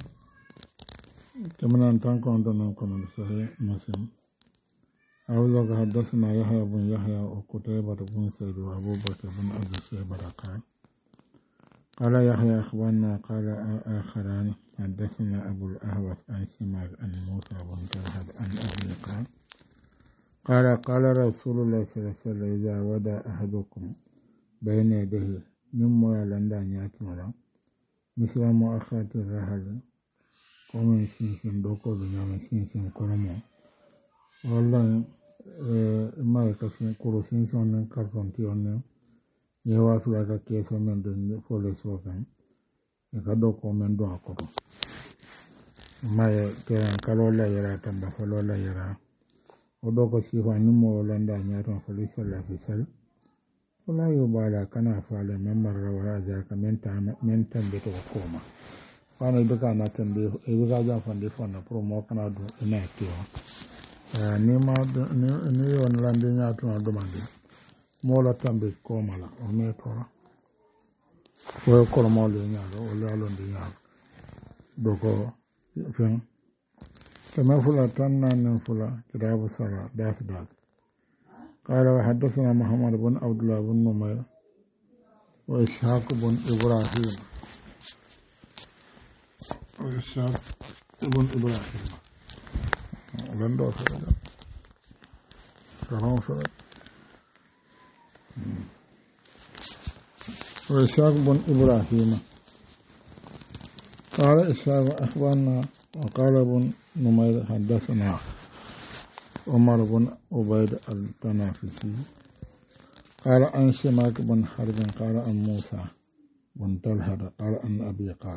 [SPEAKER 1] كما نتنقل ننقل صحيح مسلم أولا حدثنا يحيى بن يحيى وقتيبة بن سعيد وأبو بكر بن أبي شيبة قال قال يحيى أخبرنا قال آخران حدثنا أبو الأهوس عن سماك عن موسى بن كلهب عن أبي قال قال قال رسول الله صلى الله عليه وسلم إذا ودى أحدكم بين يديه مما لندن يأتمر مثل مؤخرة الرحل comme sinsin doko do nyama sinsin koromo wallahi eh mai ka sin koro sinsin nan karton ti onne ye wa su ga ke so men do fole so kan e ka doko men do akoto mai ke kalo la yara tamba folo la yara o doko si fa ni mo landa nyaton fole sala fi sal wala yo bala kana fale men marra wala ja ka men ta men tambe to koma wana ibeka na tende ibeka ja fande fona promo kana do ina tiwa eh ni ma ni ni on lande nya to na domande mo la tambe ko mala o me to o ko mo le nya do o le alonde nya do ko fen kama fula tan nan fula kitabu sara das das قال وحدثنا محمد بن عبد الله بن نمير وإسحاق بن إبراهيم وإسحاق بن إبراهيم لن دو فرد كلام فرد وإسحاق بن إبراهيم قال إسحاق أخبرنا وقال ابن نمير حدثنا عمر بن عبيد التنافسي قال عن شماك بن حرب قال عن موسى بن طلحة قال عن أبي قال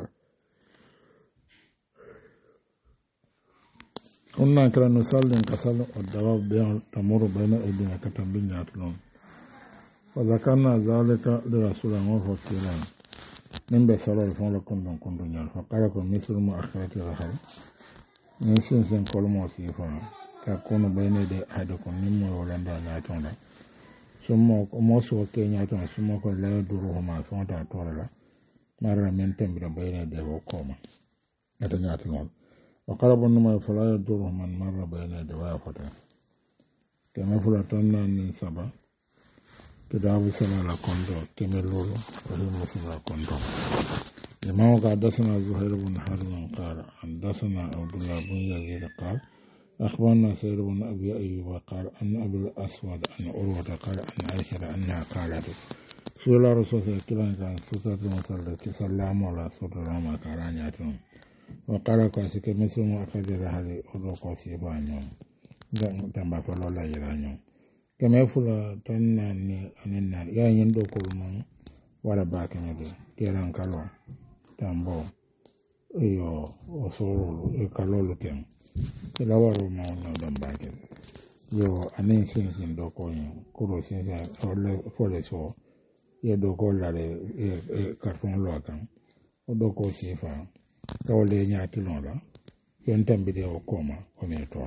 [SPEAKER 1] كنا كلا نسلم كسل والدواب بين تمر بين أيدينا كتنبين ياتلون وذكرنا ذلك لرسول الله فكيران من بسر الفون لكم دون كنتم يال فقال لكم مثل ما أخرت الرحل من سنسن كل موسيفا تكون بين يدي أحدكم نمو ولندا ناتون ثم موسو كي ناتون ثم كل لا يدورهما فونتا تولا مرة من تنبر بين يدي وقوما أتناتون وقال ابن نمير فلا يدورهما مرة بين يدي وافتا كما فلتنا من سبا كتاب سنة كنتو كملول وهي مسلم كنتو إمام حدثنا زهير بن حرب قال حدثنا عبد الله بن يزيد قال أخبرنا سيد بن أبي أيوب قال أن أبي الأسود أن أروة قال أن عائشة أنها قالت سئل رسول الله كلا كان ستة مثل كسلام ولا ستة ما قال نياتهم وقال كاسك مثل ما أخرج هذه أروة كاسيبانيهم تنبا فلو لا يرانيهم كما يفعل تنّا ننّا يا يندو كل من ولا باكن يدو كيران كلو تامبو iyo osoro e kalolo ken ila waro ma no dam bakel yo anin sin sin do ko yin kuro sin sin ole fole so ye do ko la le e carton lo kan o do ko sifa to le nya tilon la yon tambi de o koma o me to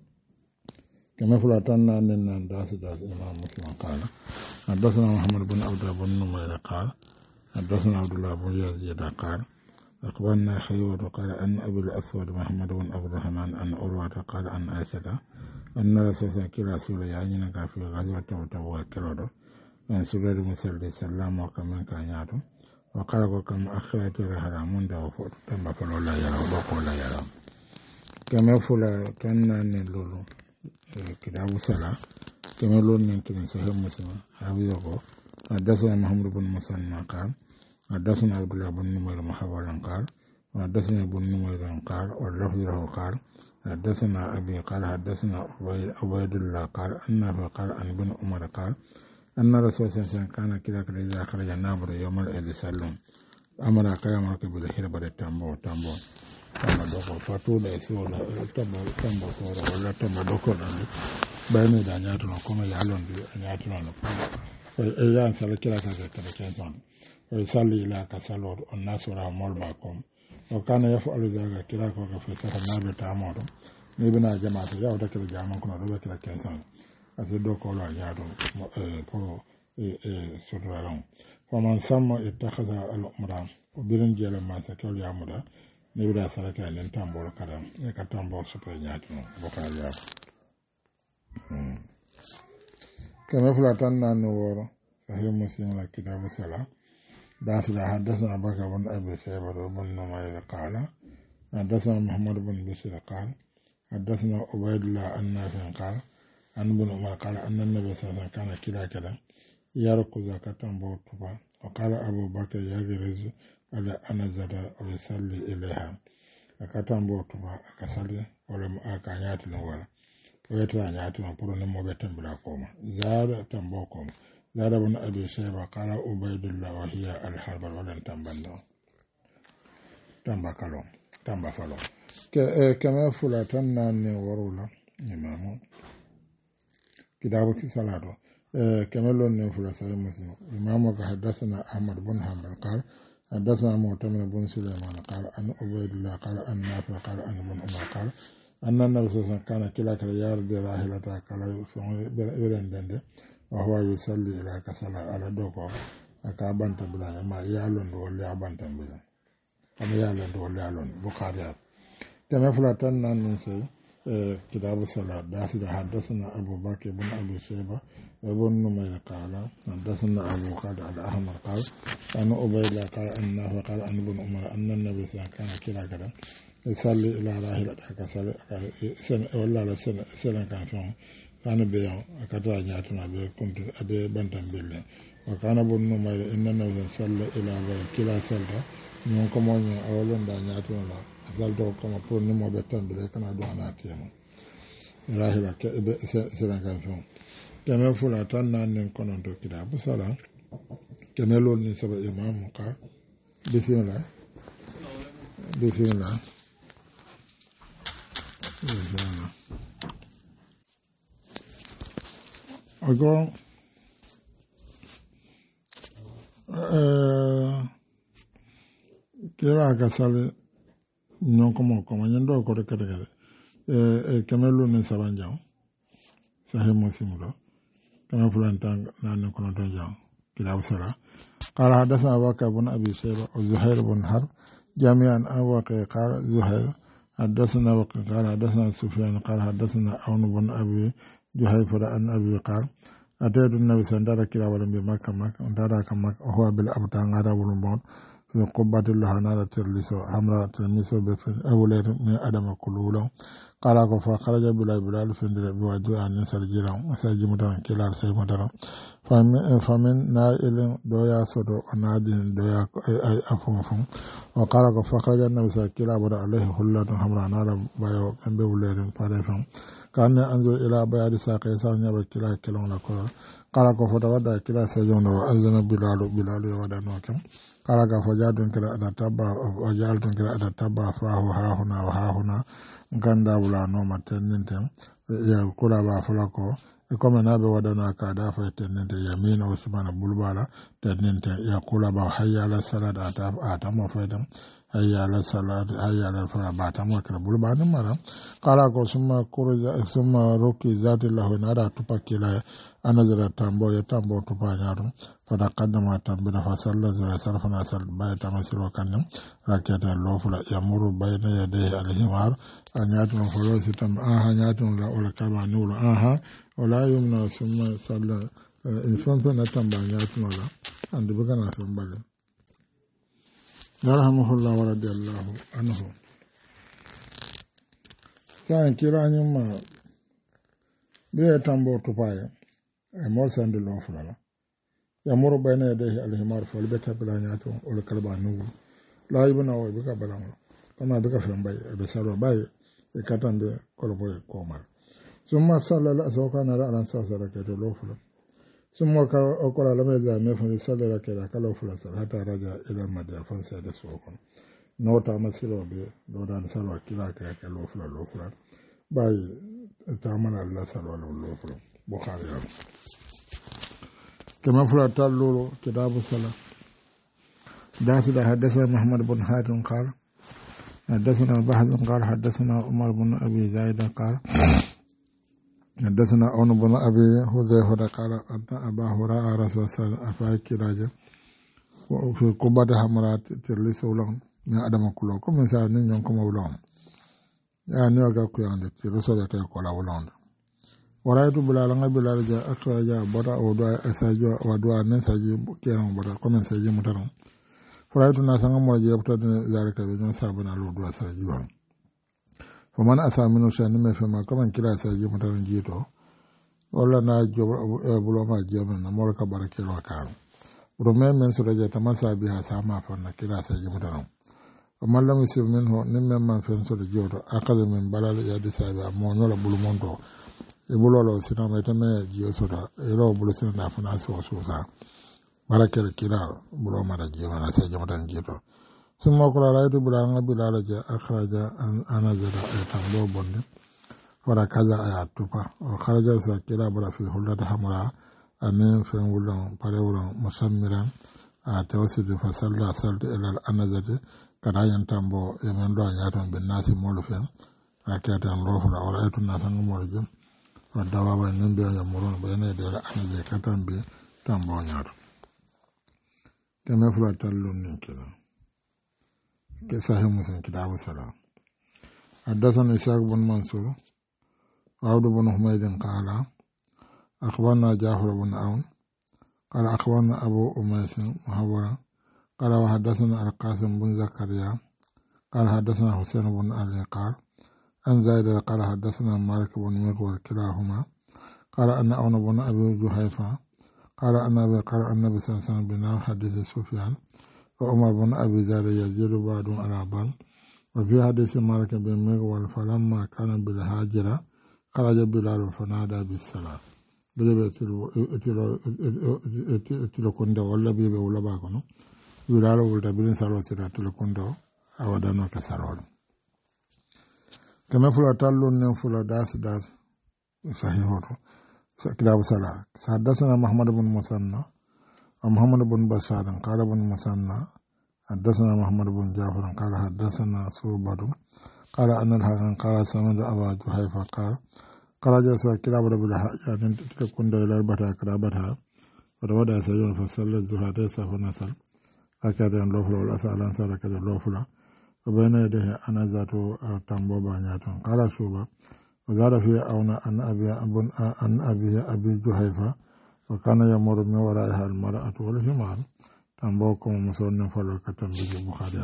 [SPEAKER 1] كما فلاتنا أن داس داس إمام مسلم قال حدثنا محمد بن عبد الله بن نمير قال حدثنا عبد الله بن يزيد قال أخبرنا حيوة قال أن أبي الأسود محمد بن عبد الرحمن أن أروة قال أن عائشة أن رسول الله كلا سورة يعنينا في غزوة تبوك كيلو أن سورة مسلم سلام وكمن كان يعلم وقال كم أخرت رحلة من دو تم فلو لا يرى وقول لا يرى كما فلاتنا أن لولو كتاب الصلاة كما لون من كلمة صحيح مسلم حافظه حدثنا محمد بن مسلم قال حدثنا عبد الله بن نمير محاولا قال وحدثنا ابن نمير قال واللفظ له قال حدثنا أبي قال حدثنا عبيد الله قال أنه قال عن ابن عمر قال أن رسول الله صلى الله عليه وسلم كان كذا كذا إذا خرج النابر يوم العيد سلم أمر قيامك بالحربة التنبو تنبو tamba doko fatula esola tamba tamba kora wala tamba doko dande bayne da nyaatu no kuma yalon di nyaatu no e yan sala kila ka ka ka tenton e salli ila ka salor on nasura molba kom o kana yafu aluzaga kila ko ka fesa na be ta modo ni bina jamaatu yaw da kila jaman ko do be kila tenton ase doko la nyaatu e ko e e sodran fa man samma ittakhadha al umra o birin jela ma sa kol yamuda ni bida saraka len tambol kadam e ka tambol super nyaatu no bokal ya hmm kama fulatan nan woro sahih muslim la kitabu sala dasila hadathana abaka bin abi shayba bin numayr qala hadathana muhammad bin bishr qala hadathana ubaydullah an-nafi qala an ibn umar qala anna an-nabiy sallallahu alaihi wasallam kana kila kala yarku zakatan bawtuba wa qala abu bakr yagrizu ala anazada wa yusalli ilaiha akatambo tuba akasali wala akanyati no wala wetu anyati no puro ne mobe tambula koma zara tambo koma zara bun abi shayba qala ubaydullah wa hiya al harb wala tambando tamba kalo tamba falo ke kama fulatan nan warula imamu kitabu salado kama lon ne fulasa muslim imamu ka hadathana ahmad bin hanbal qala حدثنا معتمر بن سليمان قال أن عبيد الله قال أن نافع قال أن ابن عمر قال أن النبي صلى الله عليه وسلم كان كلا كلا يارد راحلته كلا يبلن دند وهو يصلي إلى كسلا على دوكو أكابنت بلا ما يالون ولا أبنت بلا أما يالون ولا يالون بخاري كما فلتنا ننسي كتاب الصلاة داسد حدثنا أبو بكر بن أبي شيبة ابن نمير قال حدثنا أبو خالد الأحمر قال أنا أبي الله قال أنه قال أن ابن عمر أن النبي صلى الله عليه وسلم كان كلا كذا يصلي إلى راحلة كسل ولا لا سنة سنة كان فيه كان بيان كتر جاتنا بي كنت أبي بنتم بالله وكان ابن نمير إن النبي صلى إلى كلا سلطة ñon ko mo ñon awolon da ñaatu la salto ko mo pour ni mo be tan be kana do na tiyamo rahila ke be sera kan fon keme fula tan nan nen konon to kida bu sala keme lol ni saba imam ka bismillah bismillah bismillah ago euh kira ka sale ñon ko mo ko ñen do ko de kade kade e e kamelu ne saban jaw sahe mo simudo kama fulan tang nan ko non jaw kila usara qala hadathana waka ibn abi shayba wa zuhair ibn harb jami'an awaqi qala zuhair hadathana waka qala hadathana sufyan qala hadathana aun ibn abi juhayfa an abi qala atadu nabi sallallahu alaihi wa sallam bi makkah makkah ndara kam makkah huwa bil abtan ngara bulun bon في قبة الله نال ترلسو حمراء تلمسو بفن أولاد من أدم كلولو قال فخرج بلا بلال فندر بوجه أن يسر جيران سيجي مدران كلار سيجي مدران فمن نائل دويا صدو ونادين دويا أفنفن وقال فخرج النبي صلى الله عليه وسلم عليه حلة حمراء نال بايو من بولاد فارفن كان أنظر إلى بياد ساقي سانيا بكلا كلون لكل قال فتوضأ كلا سيجون وأذن بلال بلال ودانوكم قال فجادن كلا أتتبع وجعلتن كلا أتتبع فاه ها هنا وها هنا غندا ولا نوم تننتم يقول با فلكو كما نابي ودنا كادا فتننت يمين وسبحان بلبالا تننت يقول با حي على الصلاة أتاب أتم فدم حي على الصلاة حي على الفلاح باتم وكلا بلبالا مرا قال ثم كرز ثم روكي ذات الله نرى تبكي أنا زرع تامبو يتامبو تبانيارو فتقدم تامبنا فصلى زرع صرفنا صل بايت مسير وكنم ركعت اللوفلا يمر بين يديه الحمار أن ياتون فلوس تم آها ياتون لا ولا كلمة نور آها ولا يمنع ثم صلى إن فنفن تامبا ياتون لا عند بكنا فنبالي يرحمه الله ورضي الله عنه كان كيراني ما بيتامبو تبايا e mor sande lo fulala ya moro bayna de alhimar fol beta bala nyato o kalba nugu la ibna o be ka bala mo kama be ka fambay be saro bay e katande kolbo e komal summa sallala azokana la an sasara ke to lo fulala summa ka o kola la meza me fo sallala ke la kala fulala hata raja ila madya fon sa de sokon nota masiro be do dan salo kila ke ke lo fulala lo fulala bay tamana la salo lo fulala بخاري كما فلات اللولو كتاب الصلاة داسد حدثنا محمد بن حاتم قال حدثنا بحث قال حدثنا عمر بن أبي زايد قال حدثنا أون بن أبي حذيفة قال أن أبا هريرة رسول الله صلى الله عليه وسلم كراجة وفي قبة حمرات ترلس ولون من أدم كله كم من سأل نين يوم ولون يعني أجا كيان ترسل كيكولا ولون ورأيت بلال بلال جاء أخرج برا ودعاء أساجوا ودعاء نساجي كيران برا كمن ساجي مترون فرأيت الناس عندما يبتدئ ذلك بجن سابنا لودعاء ساجوا فمن أسا منه شأن ما فيما كمن كلا ساجي مترون جيتو ولا ناجو بلو ما جيبنا مولك بركة وكان ورمي من سرجة تمسا بها ساما فنا كلا ساجي مترون ومن لم يسيب منه نمي من فنسر جيوتو أخذ من بلال يدي سابع مونيولا بلومونتو ibulolo sina metame jiyo soda ero bulu sina na fana so so sa barake kila bulo mara jiyo na se jamatan jiyo summa kula raitu bulanga bilala ja akhraja ana zada tambo bonde fara kaza aya tupa o kharaja sa kila bula fi hulata hamra amin fen wulon pare wulon musammiran a tawsidu fa salla saltu ila al anazati kada yan tambo yemen do nyaton bin nasi molu fen akatan rofra o raitu na sangu morje wadda ba nan da ya murun ba ne da an je katan be tambo nyar kama fula tallun nin kila ke sahih muslim kitabu salam حدثنا إسحاق بن منصور وعبد بن حميد قال أخبرنا جعفر بن عون قال أخبرنا أبو أميس محورا قال وحدثنا القاسم بن زكريا قال حدثنا حسين بن علي قال أن زيد قال حدثنا مالك بن مغول كلاهما قال أن أون بن أبي جحيفة قال أن أبي قال النبي صلى الله عليه وسلم بناء حديث سفيان وعمر بن أبي زيد يزيد بعض على بعض وفي حديث مالك بن مغول فلما كان بالهاجرة خرج بلال فنادى بالصلاة بلبه تلو كنده ولا بلبه ولا باكونو بلال ولد بلين سالو سيرا تلو كنده أودانو كسرول كما فلا تالو نفلا داس داس صحيح هو كتاب صلاة حدثنا محمد بن مسنى ومحمد بن بشار قال بن مسنى حدثنا محمد بن جعفر قال حدثنا سوبر قال أن الحسن قال سمعت أبا جحيفة قال قال جلس كتاب رب الحاجات تكون إلى البتة كتابتها فرودا سيجون فصلى الزهر ليس فنسل هكذا اللوفل والأسأل أنسى هكذا اللوفل وبين يديه أنا ذات تنبو بانيات قال سوبر وزاد في أونا أن أبي أبن أن أبي أبي جحيفة وكان يمر من ورائها المرأة والحمار تنبوكم مسون فلو كتنبي البخاري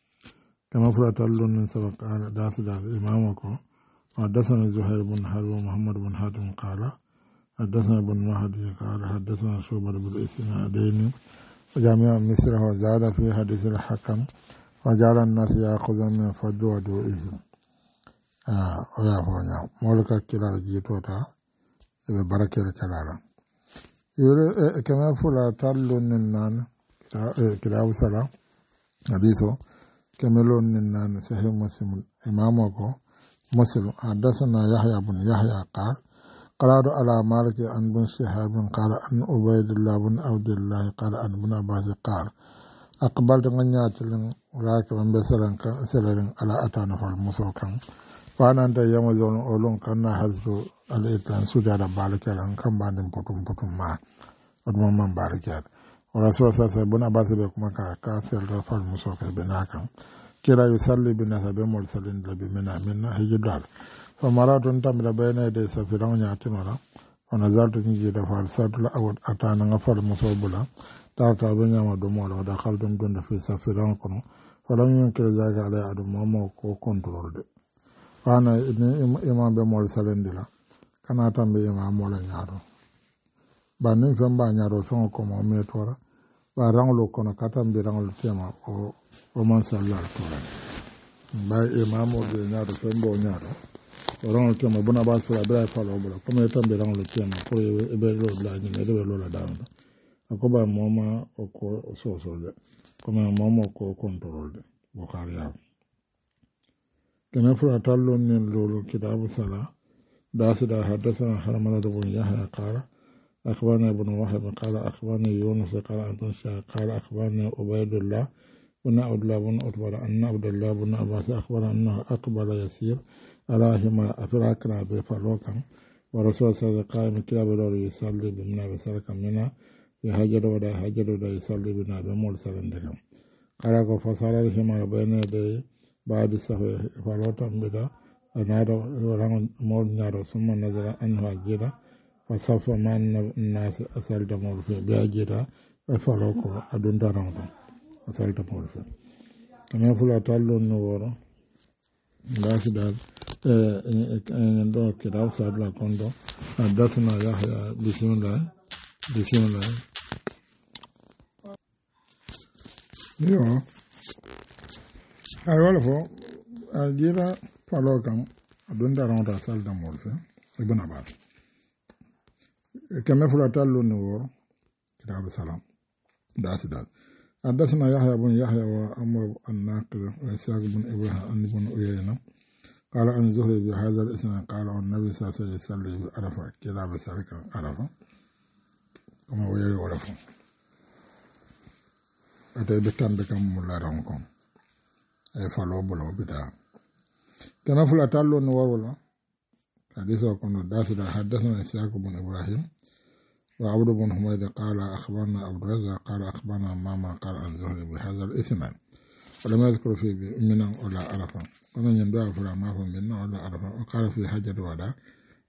[SPEAKER 1] كما فرات اللون من سبق قال داس داس إمامكم حدثنا زهير بن حرب ومحمد بن حاتم قال حدثنا بن مهدي قال حدثنا شعبة بالإسنادين وجامع مصر وزاد في حديث الحكم وجعل الناس يأخذون من فضل ودوئهم آه ويا فونا مولك كلا جيتوتا ببركة الكلام يقول كما فرات اللون نان كتاب صلاة حديثه كملون نان صحيح مسلم إمامكم مسلم حدثنا يحيى بن يحيى قال قرأت على مالك عن بن شهاب قال عن عبيد الله بن عبد الله قال عن ابن عباس قال أقبلت من ياتلن راكبا بسلن سلن على أتانا فالمسوكا فأنا أنت يمزون أولون كنا حزب الإتلان سجاد بالك لن كم باندن بطم بطم ما ودم من بالك ورسول صلى الله عليه وسلم بن عباس بكما كاسر فالمسوكا بناكا كلا يصلي بالناس بمرسلين لبمنا منا هجدال فمرات تمر بين يدي سفيران ياتنا ونزلت نجد فارسلت لأود أتانا غفر مصوبلا تارتا بنياما دمول ودخلت دون في سفيران كنو فلم ينكر ذلك علي أدو ماما كو كنترول دي فأنا إمام بمرسلين دلا كان أتم بإمام مولا نيارو بانين فنبا نيارو سنو كما ميتورا baranglo kono katam biranglo tema o o man sallar tola bay imamo de nyaado fembo nyaado baranglo tema buna ba sura ba falo bula comme tam biranglo tema ko e be lo la ni e be lo la dawo ko ba moma o ko so so de comme moma ko control de bokariya kana fura tallo ni lolo kitabu sala da su da haddasa harmala da bun yahya qala أخبرنا ابن وهب قال أخبرني يونس قال ابن شهاب قال أخبرني عبيد الله بن عبد الله بن عتبة أن عبد الله بن عباس أخبر أنه أقبل يسير على هما أفراكنا بفلوكا ورسول صلى الله عليه وسلم قائم كتاب الله يصلي بمنا بسرك منا يهجر ولا يهجر ولا يصلي بنا بمرسل عندكم قال فصار هما بين يدي بعد سهو فلوتا بدا نادى ورغم مول نادى ثم نزل أنه أجيرا فصف من الناس أسألت مولفي بأجيرا فلوكو أدون دارانتو أسألت مولفي كما يقول أتالو النور داس داس ndo kitabu sadla kondo حدثنا يحيى بسم الله بسم الله yo ay wala fo ajira falo kam adunda ronda salda molfe ibn abbas kama fula tallu ni woro kitabu salam das das حدثنا يحيى بن يحيى وعمر الناقل وإسحاق بن إبراهيم بن عيينة قال عن زهري بهذا الاسم قال النبي صلى الله عليه وسلم يصلي بعرفة كذا بسالك عرفة كما هو يعرف أتى بكم بكم ملا رانكم أي فلو بلو بتا كما فلا تالو نوولا حديث وكنا داسدا حدثنا إسحاق بن إبراهيم وعبد بن حميد قال أخبرنا عبد الرزاق قال أخبرنا ماما قال عن زهري بهذا الاسم ولم يذكر فيه منا ولا عرفة ومن يندعى فلا ما هو منا ولا عرفة وقال في حجة الوداع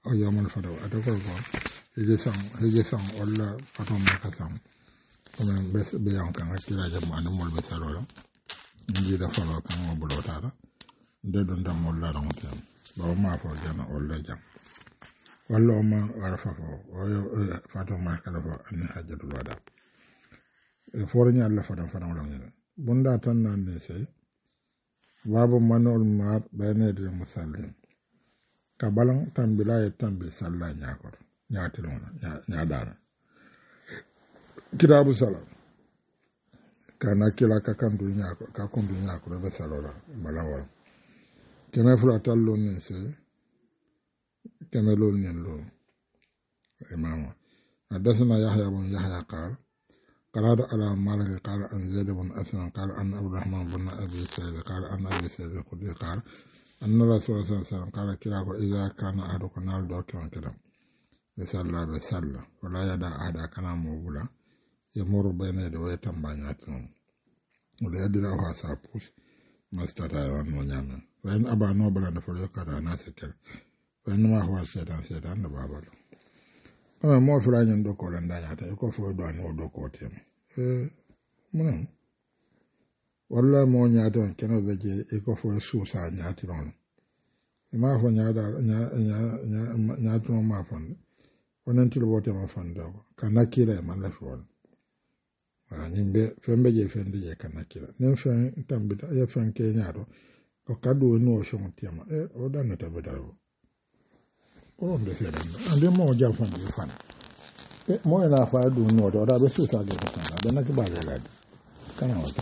[SPEAKER 1] o yawmal fada ata ko ko heje sam heje sam walla patom ka sam comme bes be yan kan akira jam an mol be salola ndi da falo kan mo bulo tara de don dam mol la ron tem ba ma fo jana walla jam walla o ma arafa fo o fatom ma kala fo an hajjatul wada e for nya Allah fadam fadam la ngi bunda tan nan ne sey babu manol mar bayne de musallin ka balan tambila e tambi salla nyakor nyatilon nya dara kitabu salam kana kila ka kandu nyako ka kundu nyako be salora balawa keme fula tallo ne sey keme lol nen lo imam حدثنا يحيى بن يحيى قال قرأت على مالك قال عن زيد بن أسلم قال عن عبد الرحمن بن أبي سعيد قال عن أبي سعيد الخدري قال أن الرسول صلى الله عليه وسلم قال كلا إذا كان أحدكم نال دوكيون كلا يصلى بصلى ولا يدع أحد كان موبولا يمر بين يديه ويتنبانياتهم ولا يدعه سابوس ما استطاع أن ينام وإن أبى نوبلا فليقرأ ناسكل وإنما هو الشيطان شيطان بابله ama mo fura nyen doko la ndanya ta ko fo do an doko tem eh mun walla mo nyaata keno beje e ko fo su sa nyaati non ma fo nyaada nya nya nya nyaatu ma fon onan tilo bote ma fon do kana kire man la fo wala nyimbe fembe je fende je kana kire nem fen tambita ya fen ke nyaado ko kadu no shon tiama e o dan ta bedaro o de se dan ande mo jam fan de fan e mo ina fa du no do da be su sa de fan da na ki ba de la kana o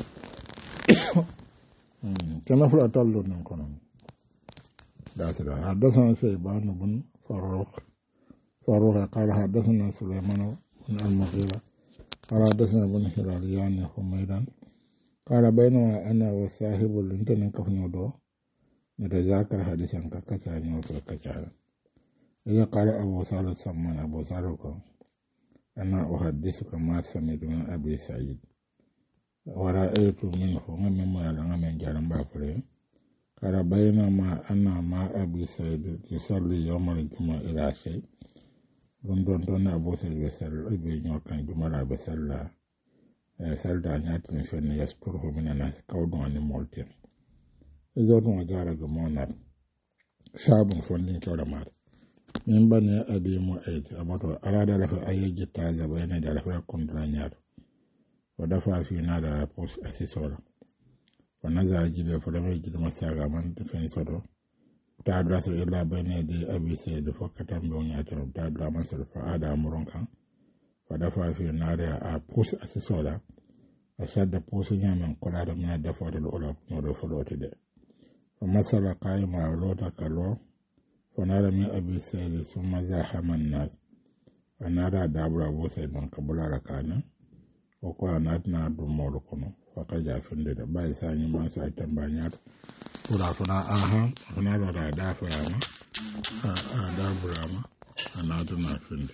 [SPEAKER 1] mm kana fula tallo non kono da se da hadathana shayban ibn faruq faruq qala hadathana sulaiman ibn al-mughira qala hadathana ibn hilaliyan humaydan qala bainama ana wa sahibul intanan kafno do ne da zakar hadisan ka kacha ne ko kacha إذا قال أبو صالح سمان أبو صالح أنا أحدثك ما سمعت من أبي سعيد ورأيت منه مما يعلم من جرم بافره قال بينما أنا مع أبي سعيد يصلي يوم الجمعة إلى شيء دون دون أبو سعيد يصلي أبي كان جمعة بسلا سلا نيات فين يذكره من الناس كودون عن مولتين إذا دون جارك مونر شاب فندين كودا مار min bane abi mu'ayd amato arada la fa ayaji taza bayna da la fa kundra nyaado wa dafa fi nada pos asisora wa naza jibe fa dama jibe masaga man de fen sodo ta drasa illa bayna de abi sayyid fa katam do nyaado ta dra man so fa ada muron kan wa dafa fi nada a pos asisora ashadda pos nyaman kola da mun dafa da ulab no do folote de fa masala qaima lota kalo ونرى من أبي سعيد ثم زاحم الناس ونرى دابر أبو سعيد من قبل ركانا وقال ناتنا دمور كنو فقد جاء فندد باي ساني ما سعيد تنبانيات فلا فنا آها ونرى دافع أما دابر أما وناتنا فندد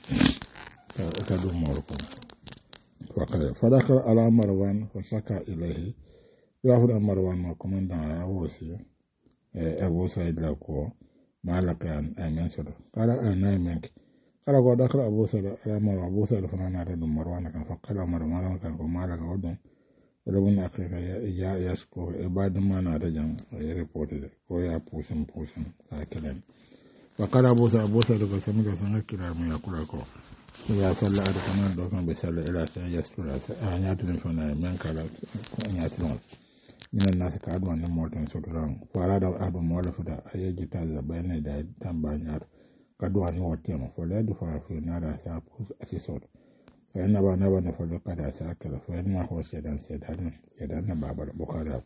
[SPEAKER 1] فدمور كنو فقد فذكر على مروان فسكى إليه يأخذ مروان ما كمان أبو سعيد أبو سعيد لكو مالك أن أمين سر قال أنا منك قال قد أخر أبو سر أمر أبو سر فنانا رد مروان كان فقال أمر مروان كان مالك ودون ربنا أخيك يا يسكو إباد ما نارجان يريبورت ويا بوسم بوسم هكذا فقال أبو سر أبو سر فسمع سمع كلام يقول لكم إذا صلى أحدكم دوكم بسال إلى يستر أنيات فنا منك لا أنيات من الناس كادوا أن مولتون سوتران فأراد أحد مولف دا أيجي تازا بين دا تنبانيار كادوا أن يوتيما فلا يدفع في نار سابوس أسيسور فإن با نبا نفلو قد أساكر فإنما هو سيدان سيدان سيدان بابا البخاري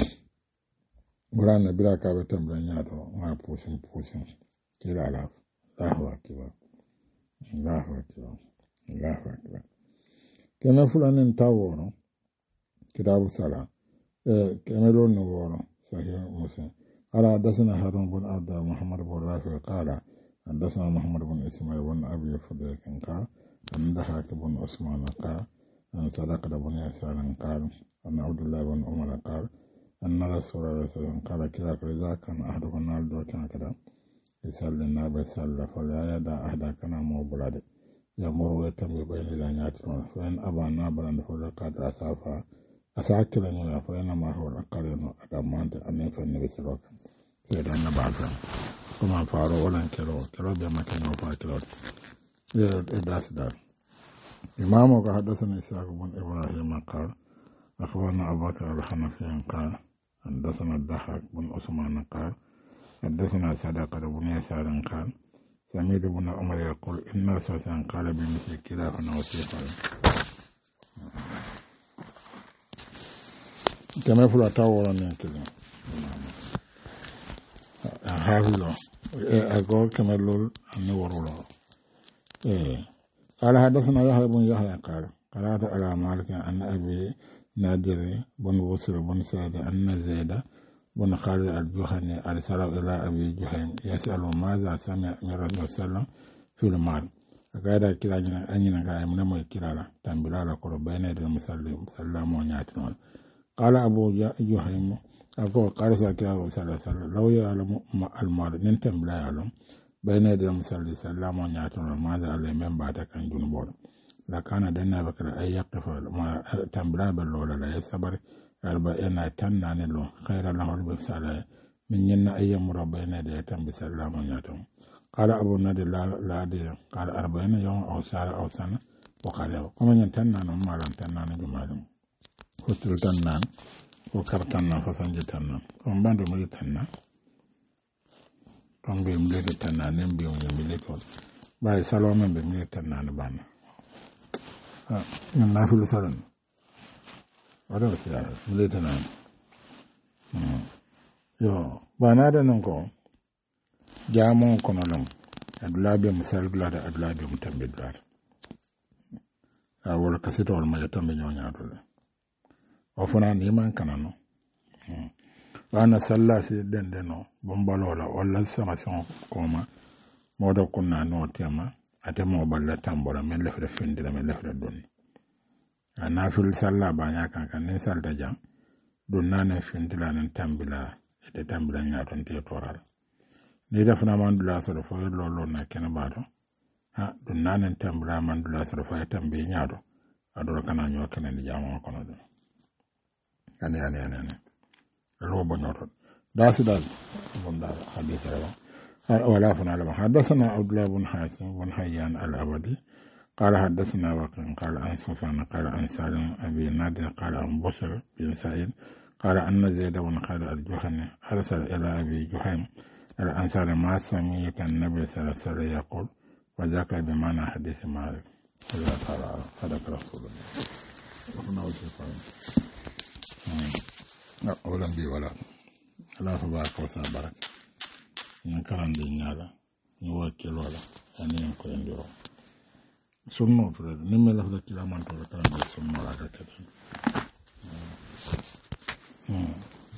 [SPEAKER 1] ولا نبلا كابا تنبانيار ما بوسن بوسن كلا لاف الله أكبر الله أكبر الله أكبر كما فلان تاورو كتاب الصلاة كاملون نورو صحيح مسلم قال حدثنا هارون بن عبد محمد بن رافع قال حدثنا محمد بن اسماعيل بن ابي فديك قال ان ضحك بن عثمان قال ان صدق بن يسار قال ان عبد الله بن عمر قال ان رسول الله صلى الله عليه وسلم قال كذا اذا كان احدكم نال دو كان كذا يسلنا بسلا فلا يدع أحدكنا موبلاد يمر ويتم بين لنياتنا فإن أبى نابلا فلا قد أسافا أساكلا نيا فإنما هو الأقرن أدامانت أن يفعل بسلوك سيدنا بعثا كما فارو ولا كيلو كيلو بما كان يوفا كيلو إداس دار إمامك حدثنا إسحاق بن إبراهيم قال أخبرنا أبو بكر الحنفي قال حدثنا الضحاك بن عثمان قال حدثنا صدقة بن يسار قال سمعت بن عمر يقول إن رسول الله قال بمثل كلافنا وثيقا كما يقول أتاورا من كذا حافظه أقول كما يقول النور الله قال حدثنا يحيى بن يحيى قال قرأت على مالك أن أبي نادر بن بصر بن سعد أن زيد بن خالد الجهني أرسل إلى أبي جهيم يسأل ماذا سمع من رسول الله صلى الله عليه وسلم في المال فقال كلا جنا أنينا قال من مو كلا تنبلا لقول بين المسلم سلام ونياتنا قال أبو جهيم أبو قال سكلا صلى الله عليه وسلم لو يعلم المال ننتم لا يعلم بين المسلم سلام ونياتنا ماذا عليه من بعد كان جنبور لكان دنا بكر أي يقف ما تنبلا باللولا لا يصبر أربعين تنا نلو خير له البسالة من ين أي مربين ديتم بسلام ونياتهم قال أبو نادي لا لا دي قال أربعين يوم أو سنة أو سنة وقال له كم ينتنا نمالا تنا نجمالهم وصل تنا وكرتنا فسنج تنا كم باندو ملي تنا كم بيملي تنا نمبي ويملي كول باي سلام بيملي تنا نبانا من نافل سلام wada wasu yara zai tana yo ba na da nan ko jamon kononon adulabe misal glada adulabe mutambe glada a wala kasito wal maja tambe nyonya to o fona ni man kanano wana salla si dende no bombalola wala sama sama koma modo kunna no tema ate mo balla tambora men lefre findira men lefre donni ana fil salla ba nya kan kan ne salda jam dun nane findila nan tambila ete tambila nya ton te toral ni da fana mandula so fo lolo na ken bado ha dun nane tambila mandula so fo tambe nya do adoro kana nyo ken ni jamo kono do ani ani ani ani lo bo noto dasi dal bon dal hadith rawa wala fana la hadathana abdullah ibn hasim ibn hayyan al-abadi قال حدثنا وكن قال عن سفيان قال عن سالم أبي نادر قال عن بصر بن سعيد قال أن زيد بن خالد الجهني أرسل إلى أبي جهيم الأنصار ما سمعت النبي صلى الله عليه وسلم يقول وذاك بمعنى حديث مالك الله تعالى صدق رسول الله وكنا وسيفين أولا بي ولا الله تبارك وتعالى من كلام ديننا نوكل ولا أن ينكو يندرو sunno fure nimme la fata kila man to kala be sunno la ka kete hmm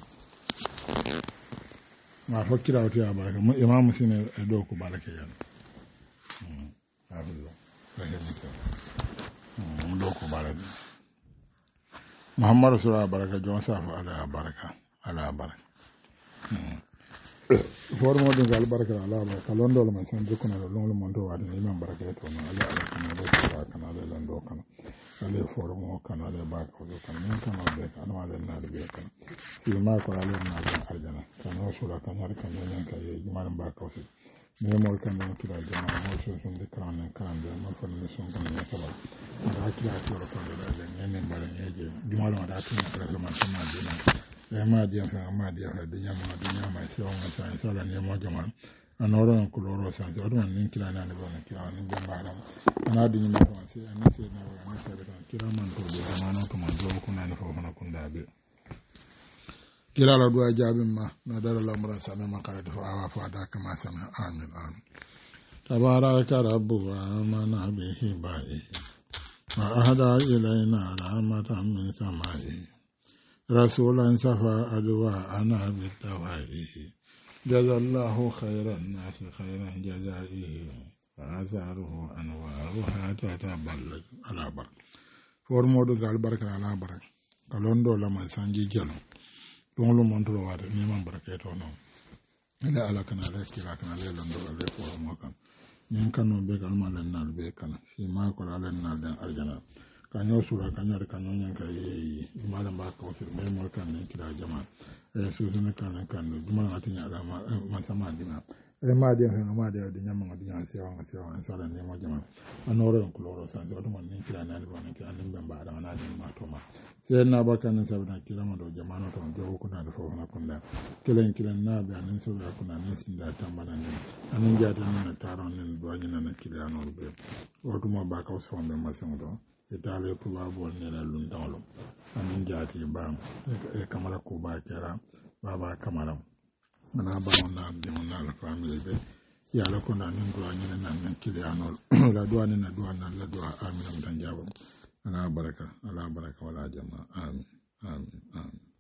[SPEAKER 1] ma fakira wati ya baraka imam sine do ko baraka yan hmm abullo rahimaka hmm do ko baraka muhammad rasulullah baraka jon safa ala baraka ala baraka hmm formo de gal baraka ala baraka londo lo man san jukuna lo londo mondo wadi ni man baraka to no ala ala kana do ka kana le londo kana ale formo kana le ba ko do kana ni kana be kana wala na de be kana si ma ko ala na de arjana kana sura kana har kana ne ka ye juman ba ko si ne mo kana no kira jama mo so so de kana kana de mo fa ne so kana ne sala da kira ko ro ko de ne ne ba ne je juman ma da tun ko ma sama de na ma dia fa ma dia fa de nyama de nyama se o ma sa so la ne mo jama anoro ko loro sa so do nin kila na ne ba ne kila ni de ma ana de nyama ko se ana se na wa na se de kila man to de ma no to ma do ko na ne fo na kun da be kila la do ajabin ma na dara la mura sa na ma ka de fa wa fa da kama sana amin amin tabaraka rabbu amana bihi ba'i wa ahda ilaina rahmatan min sama'i رسولا صفى أدواءنا بالتوائه جزى الله خير الناس خيرا جزائه وآثاره أنوارها تتبلج على بركة فورمودو قال بركة على بركة قالون دولا ما سانجي جلو دون لو مونتو وات نيمان بركة تو نو ile ala kana le kila kana le londo le ko mo kan nyen kanu be kan ma len nal be kana fi ma ko la len nal den arjana kanyo sura kanyo de kanyo nyen ka yi mala ba ko fi me mo kan ne kila jama e su ne kan kan duma na tinya ala ma ma sama dina e ma de he ma de de nyama ngadi nya se wa se wa sala ne mo jama anoro en kuloro san so duma ne kila na ba ne kila ne ba da na de ma to ma sai na baka nan sabana kila ma do jama'ano to do ko na da fo na kunda kilen kilen na ba nan so da kuna ne sin da tambana ne anan ja da nan taron nan do anya nan kila no be o to ma ba ka so be ma sen do e dale ko ba bo ne la lun dawlo anan ja ti ba e kamara ko ba kera ba ba kamara mana ba na de na la family be ya la ko na nan do anya nan nan kila no la do anya na do na la do amina mutan jabo ala baraka ala baraka wala jama amin amin amin